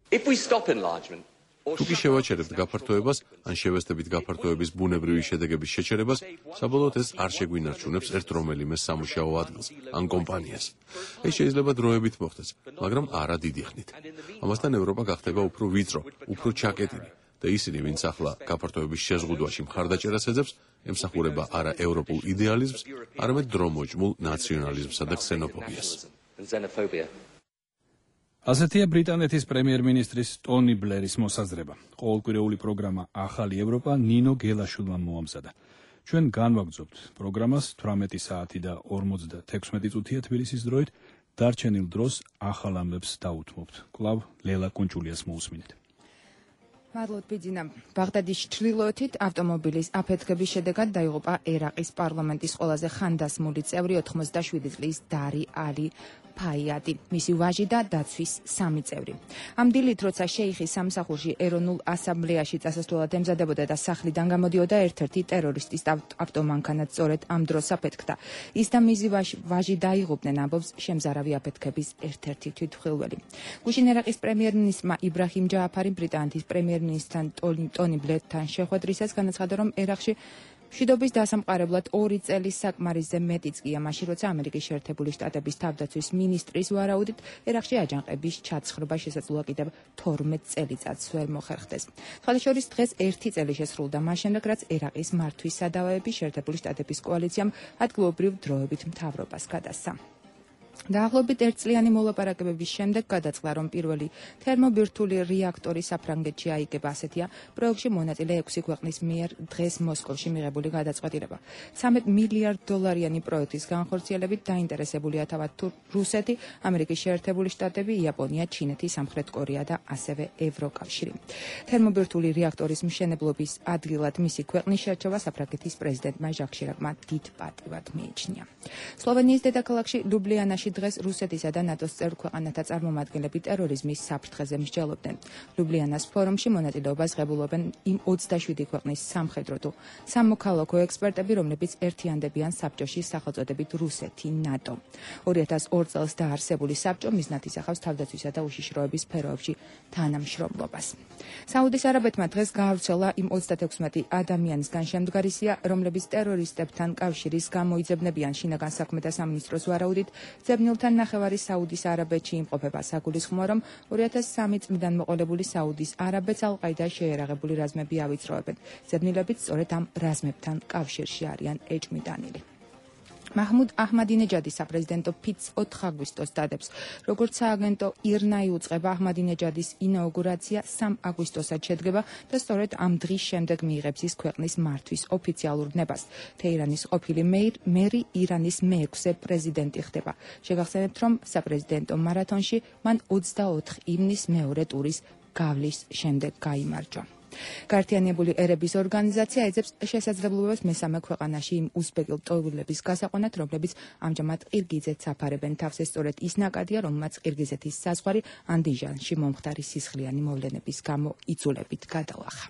Speaker 3: თუ კი შევაჩერებთ გაფართოებას, ან შევესწრებით გაფართოების ბუნებრივი შედეგების შეჩერებას, საბოლოოდ ეს არ შეგვინარჩუნებს ერთ რომელიმე სამუშაო ადგილს ან კომპანიას. ეს შეიძლება დროებით მოხდეს, მაგრამ არა დიდი ხნით. ამასთან ევროპა გახდება უფრო ვიწრო, უფრო ჩაკეტილი და ისინი, ვინც ახლა გაფართოების შეზღუდვაში მხარდაჭერას ეძებს, ემსახურება არა ევროპულ იდეალიზმს, არამედ დრომოჭმულ ნაციონალიზმსა და ქსენოფობიას.
Speaker 1: ასეთია ბრიტანეთის პრემიერ-მინისტრის ტონი ბლერის მოსაზრება. ყოველკვირეული პროგრამა ახალი ევროპა ნინო გელაშვილმა მოამზადა. ჩვენ განვაგრძობთ პროგრამას 18 საათი და 56 წუთია თბილისის დროით. დარჩენილ დროს ახალ ამბებს დაუთმობთ. კვლავ ლელა კუნჭულიას მოусმინეთ.
Speaker 12: მადლობთ ბიძინა. ბაღდადის ჩრდილოეთით ავტომობილის აფეთქების შედეგად დაიღუპა ერაყის პარლამენტის ყველაზე ხანდასმული წევრი 87 წლის დარი ალი ფაიადი, მისი ვაჟი და დაცვის 3 წევრი. ამ დილით, როცა შეიხის სამსახურში ეროვნულ ასამბლეაში წასასვლელად ემზადებოდა და სახლიდან გამოდიოდა, ერთ-ერთი ტერორისტის ავტომანქანაც სწორედ ამ დროს აფეთქდა. ის და მისი ვაჟი დაიღუპნენ, ამბობს შემზარავი აფეთქების ერთ-ერთი თვითმხილველი. გუშინ ერაყის პრემიერ-მინისტრმა იბრაჰიმ ჯააფარი ბრიტანეთის პრემიერ-მინისტრთან ტონი ბლერთან შეხვედრისას განაცხადა, რომ ერაყში მშვიდობის დასამყარებლად 2 წელის საკმარისზე მეტიც გია, მაშინ როცა ამერიკის შეერთებული შტატების თავდაცვის მინისტრის ვარაუდით ერაყში აჯანყების ჩაცხრობა შესაძლოა კიდევ 12 წელიწადს ვერ მოხერხდეს. ხალხის დღეს 1 წელი შესრულდა მას შემდეგ, რაც ერაყის მართვის სადავეები შეერთებული შტატების კოალიციამ ადგილობრივ დროებით მთავრობას გადასცა. დაახლოებით 1 წლიანი მოლაპარაკებების შემდეგ გადაწყდა, რომ პირველი თერმობირთვული რეაქტორი საფრანგეთში აიგება. ასეთია პროექტში მონაწილე 6 ქვეყნის მიერ დღეს მოსკოვში მიღებული გადაწყვეტილება. 13 მილიარდ დოლარიანი პროექტის განხორციელებით დაინტერესებულია თავად რუსეთი, ამერიკის შეერთებული შტატები, იაპონია, ჩინეთი, სამხრეთ კორეა და ასევე ევროკავშირი. თერმობირთვული რეაქტორის მშენებლობის ადგილად მისი ქვეყნის შერჩევა საფრანგეთის პრეზიდენტმა ჟაკ შირაკმა დიდ პატივად მიიჩნია. სლოვენიის დედაქალაქში ლუბლიანაში დღეს რუსეთისა და ნატოს წევრ ქვეყანათა წარმომადგენლები ტერორიზმის საფრთხეზე მსჯელობდნენ. ლუბლიანას ფორუმში მონაწილეობას ღებულობენ იმ 27 ქვეყნის სამხედრო თუ სამოქალაქო ექსპერტები, რომლებიც ერთიანდებიან საბჭოში სახელწოდებით რუსეთი, ნატო. 2002 წელს დაარსებული საბჭო მიზნად ისახავს თავდაცვისა და უშიშროების სფეროებში თანამშრომლობას. საუდის არაბეთმა დღეს გაავრცელა იმ 36 ადამიანისგან შემდგარისია, რომლებიც ტერორისტებთან კავშირის გამოიძებნებიან. შინაგან საქმეთა სამინისტროს ვარაუდით, ძებნილთან ნახევარი საუდის არაბეთში იმყოფება. საგულისხმოა, რომ 2003 წლიდან მოყოლებული საუდის არაბეთს ალ-ყაიდას შეერაღებული რაზმები ავიწროებენ. ძებნილებიც სწორედ ამ რაზმებთან კავშირში არიან ეჭვმიტანილი. მაჰმუდ აჰმადინეჯადის საპრეზიდენტო ფიცს 4 აგვისტოს დადებს. როგორც სააგენტო ირნა იუწყება, აჰმადინეჯადის ინაუგურაცია 3 აგვისტოსაც შედგება და სწორედ ამ დღის შემდეგ მიიღებს ის ქვეყნის მართვის ოფიციალურ ნებას. თეირანის ყოფილი მერი ირანის მე-6 პრეზიდენტი ხდება. შეგახსენებთ, რომ საპრეზიდენტო მარათონში მან 24 ივნის მეორე ტურის გავლის შემდეგ გაიმარჯვა. გაერთიანებული ერების ორგანიზაცია ეძებს შესაძლებლობას მესამე ქვეყანაში იმ უზბეკელ ტოვულების გასაყვანად, რომლებიც ამჟამად ყირგიზეთს აფარებენ თავს. ეს სწორედ ის ნაკადია, რომელმაც ყირგიზეთის საზღვარი ანდიჟანში მომხდარი სისხლიანი მოვლენების გამო იძულებით გადალახა.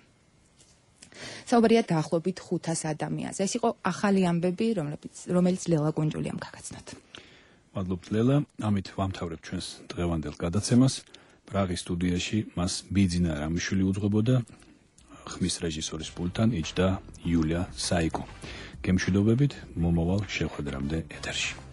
Speaker 12: საუბარია დაახლოებით 500 ადამიანზე. ეს იყო ახალი ამბები, რომელიც ლელა კუნჯულიამ გაგაცნოთ.
Speaker 1: მადლობთ ლელა, ამით ვამთავრებთ ჩვენს დღევანდელ გადაცემას. პრაღის სტუდიაში მას ბიძინა რამიშვილი უძღვებოდა. ხმის რეჟისორის პულტთან იჯდა იულია საიკო. გემშვიდობებით, მომავალ შეხვედრამდე ეთერში.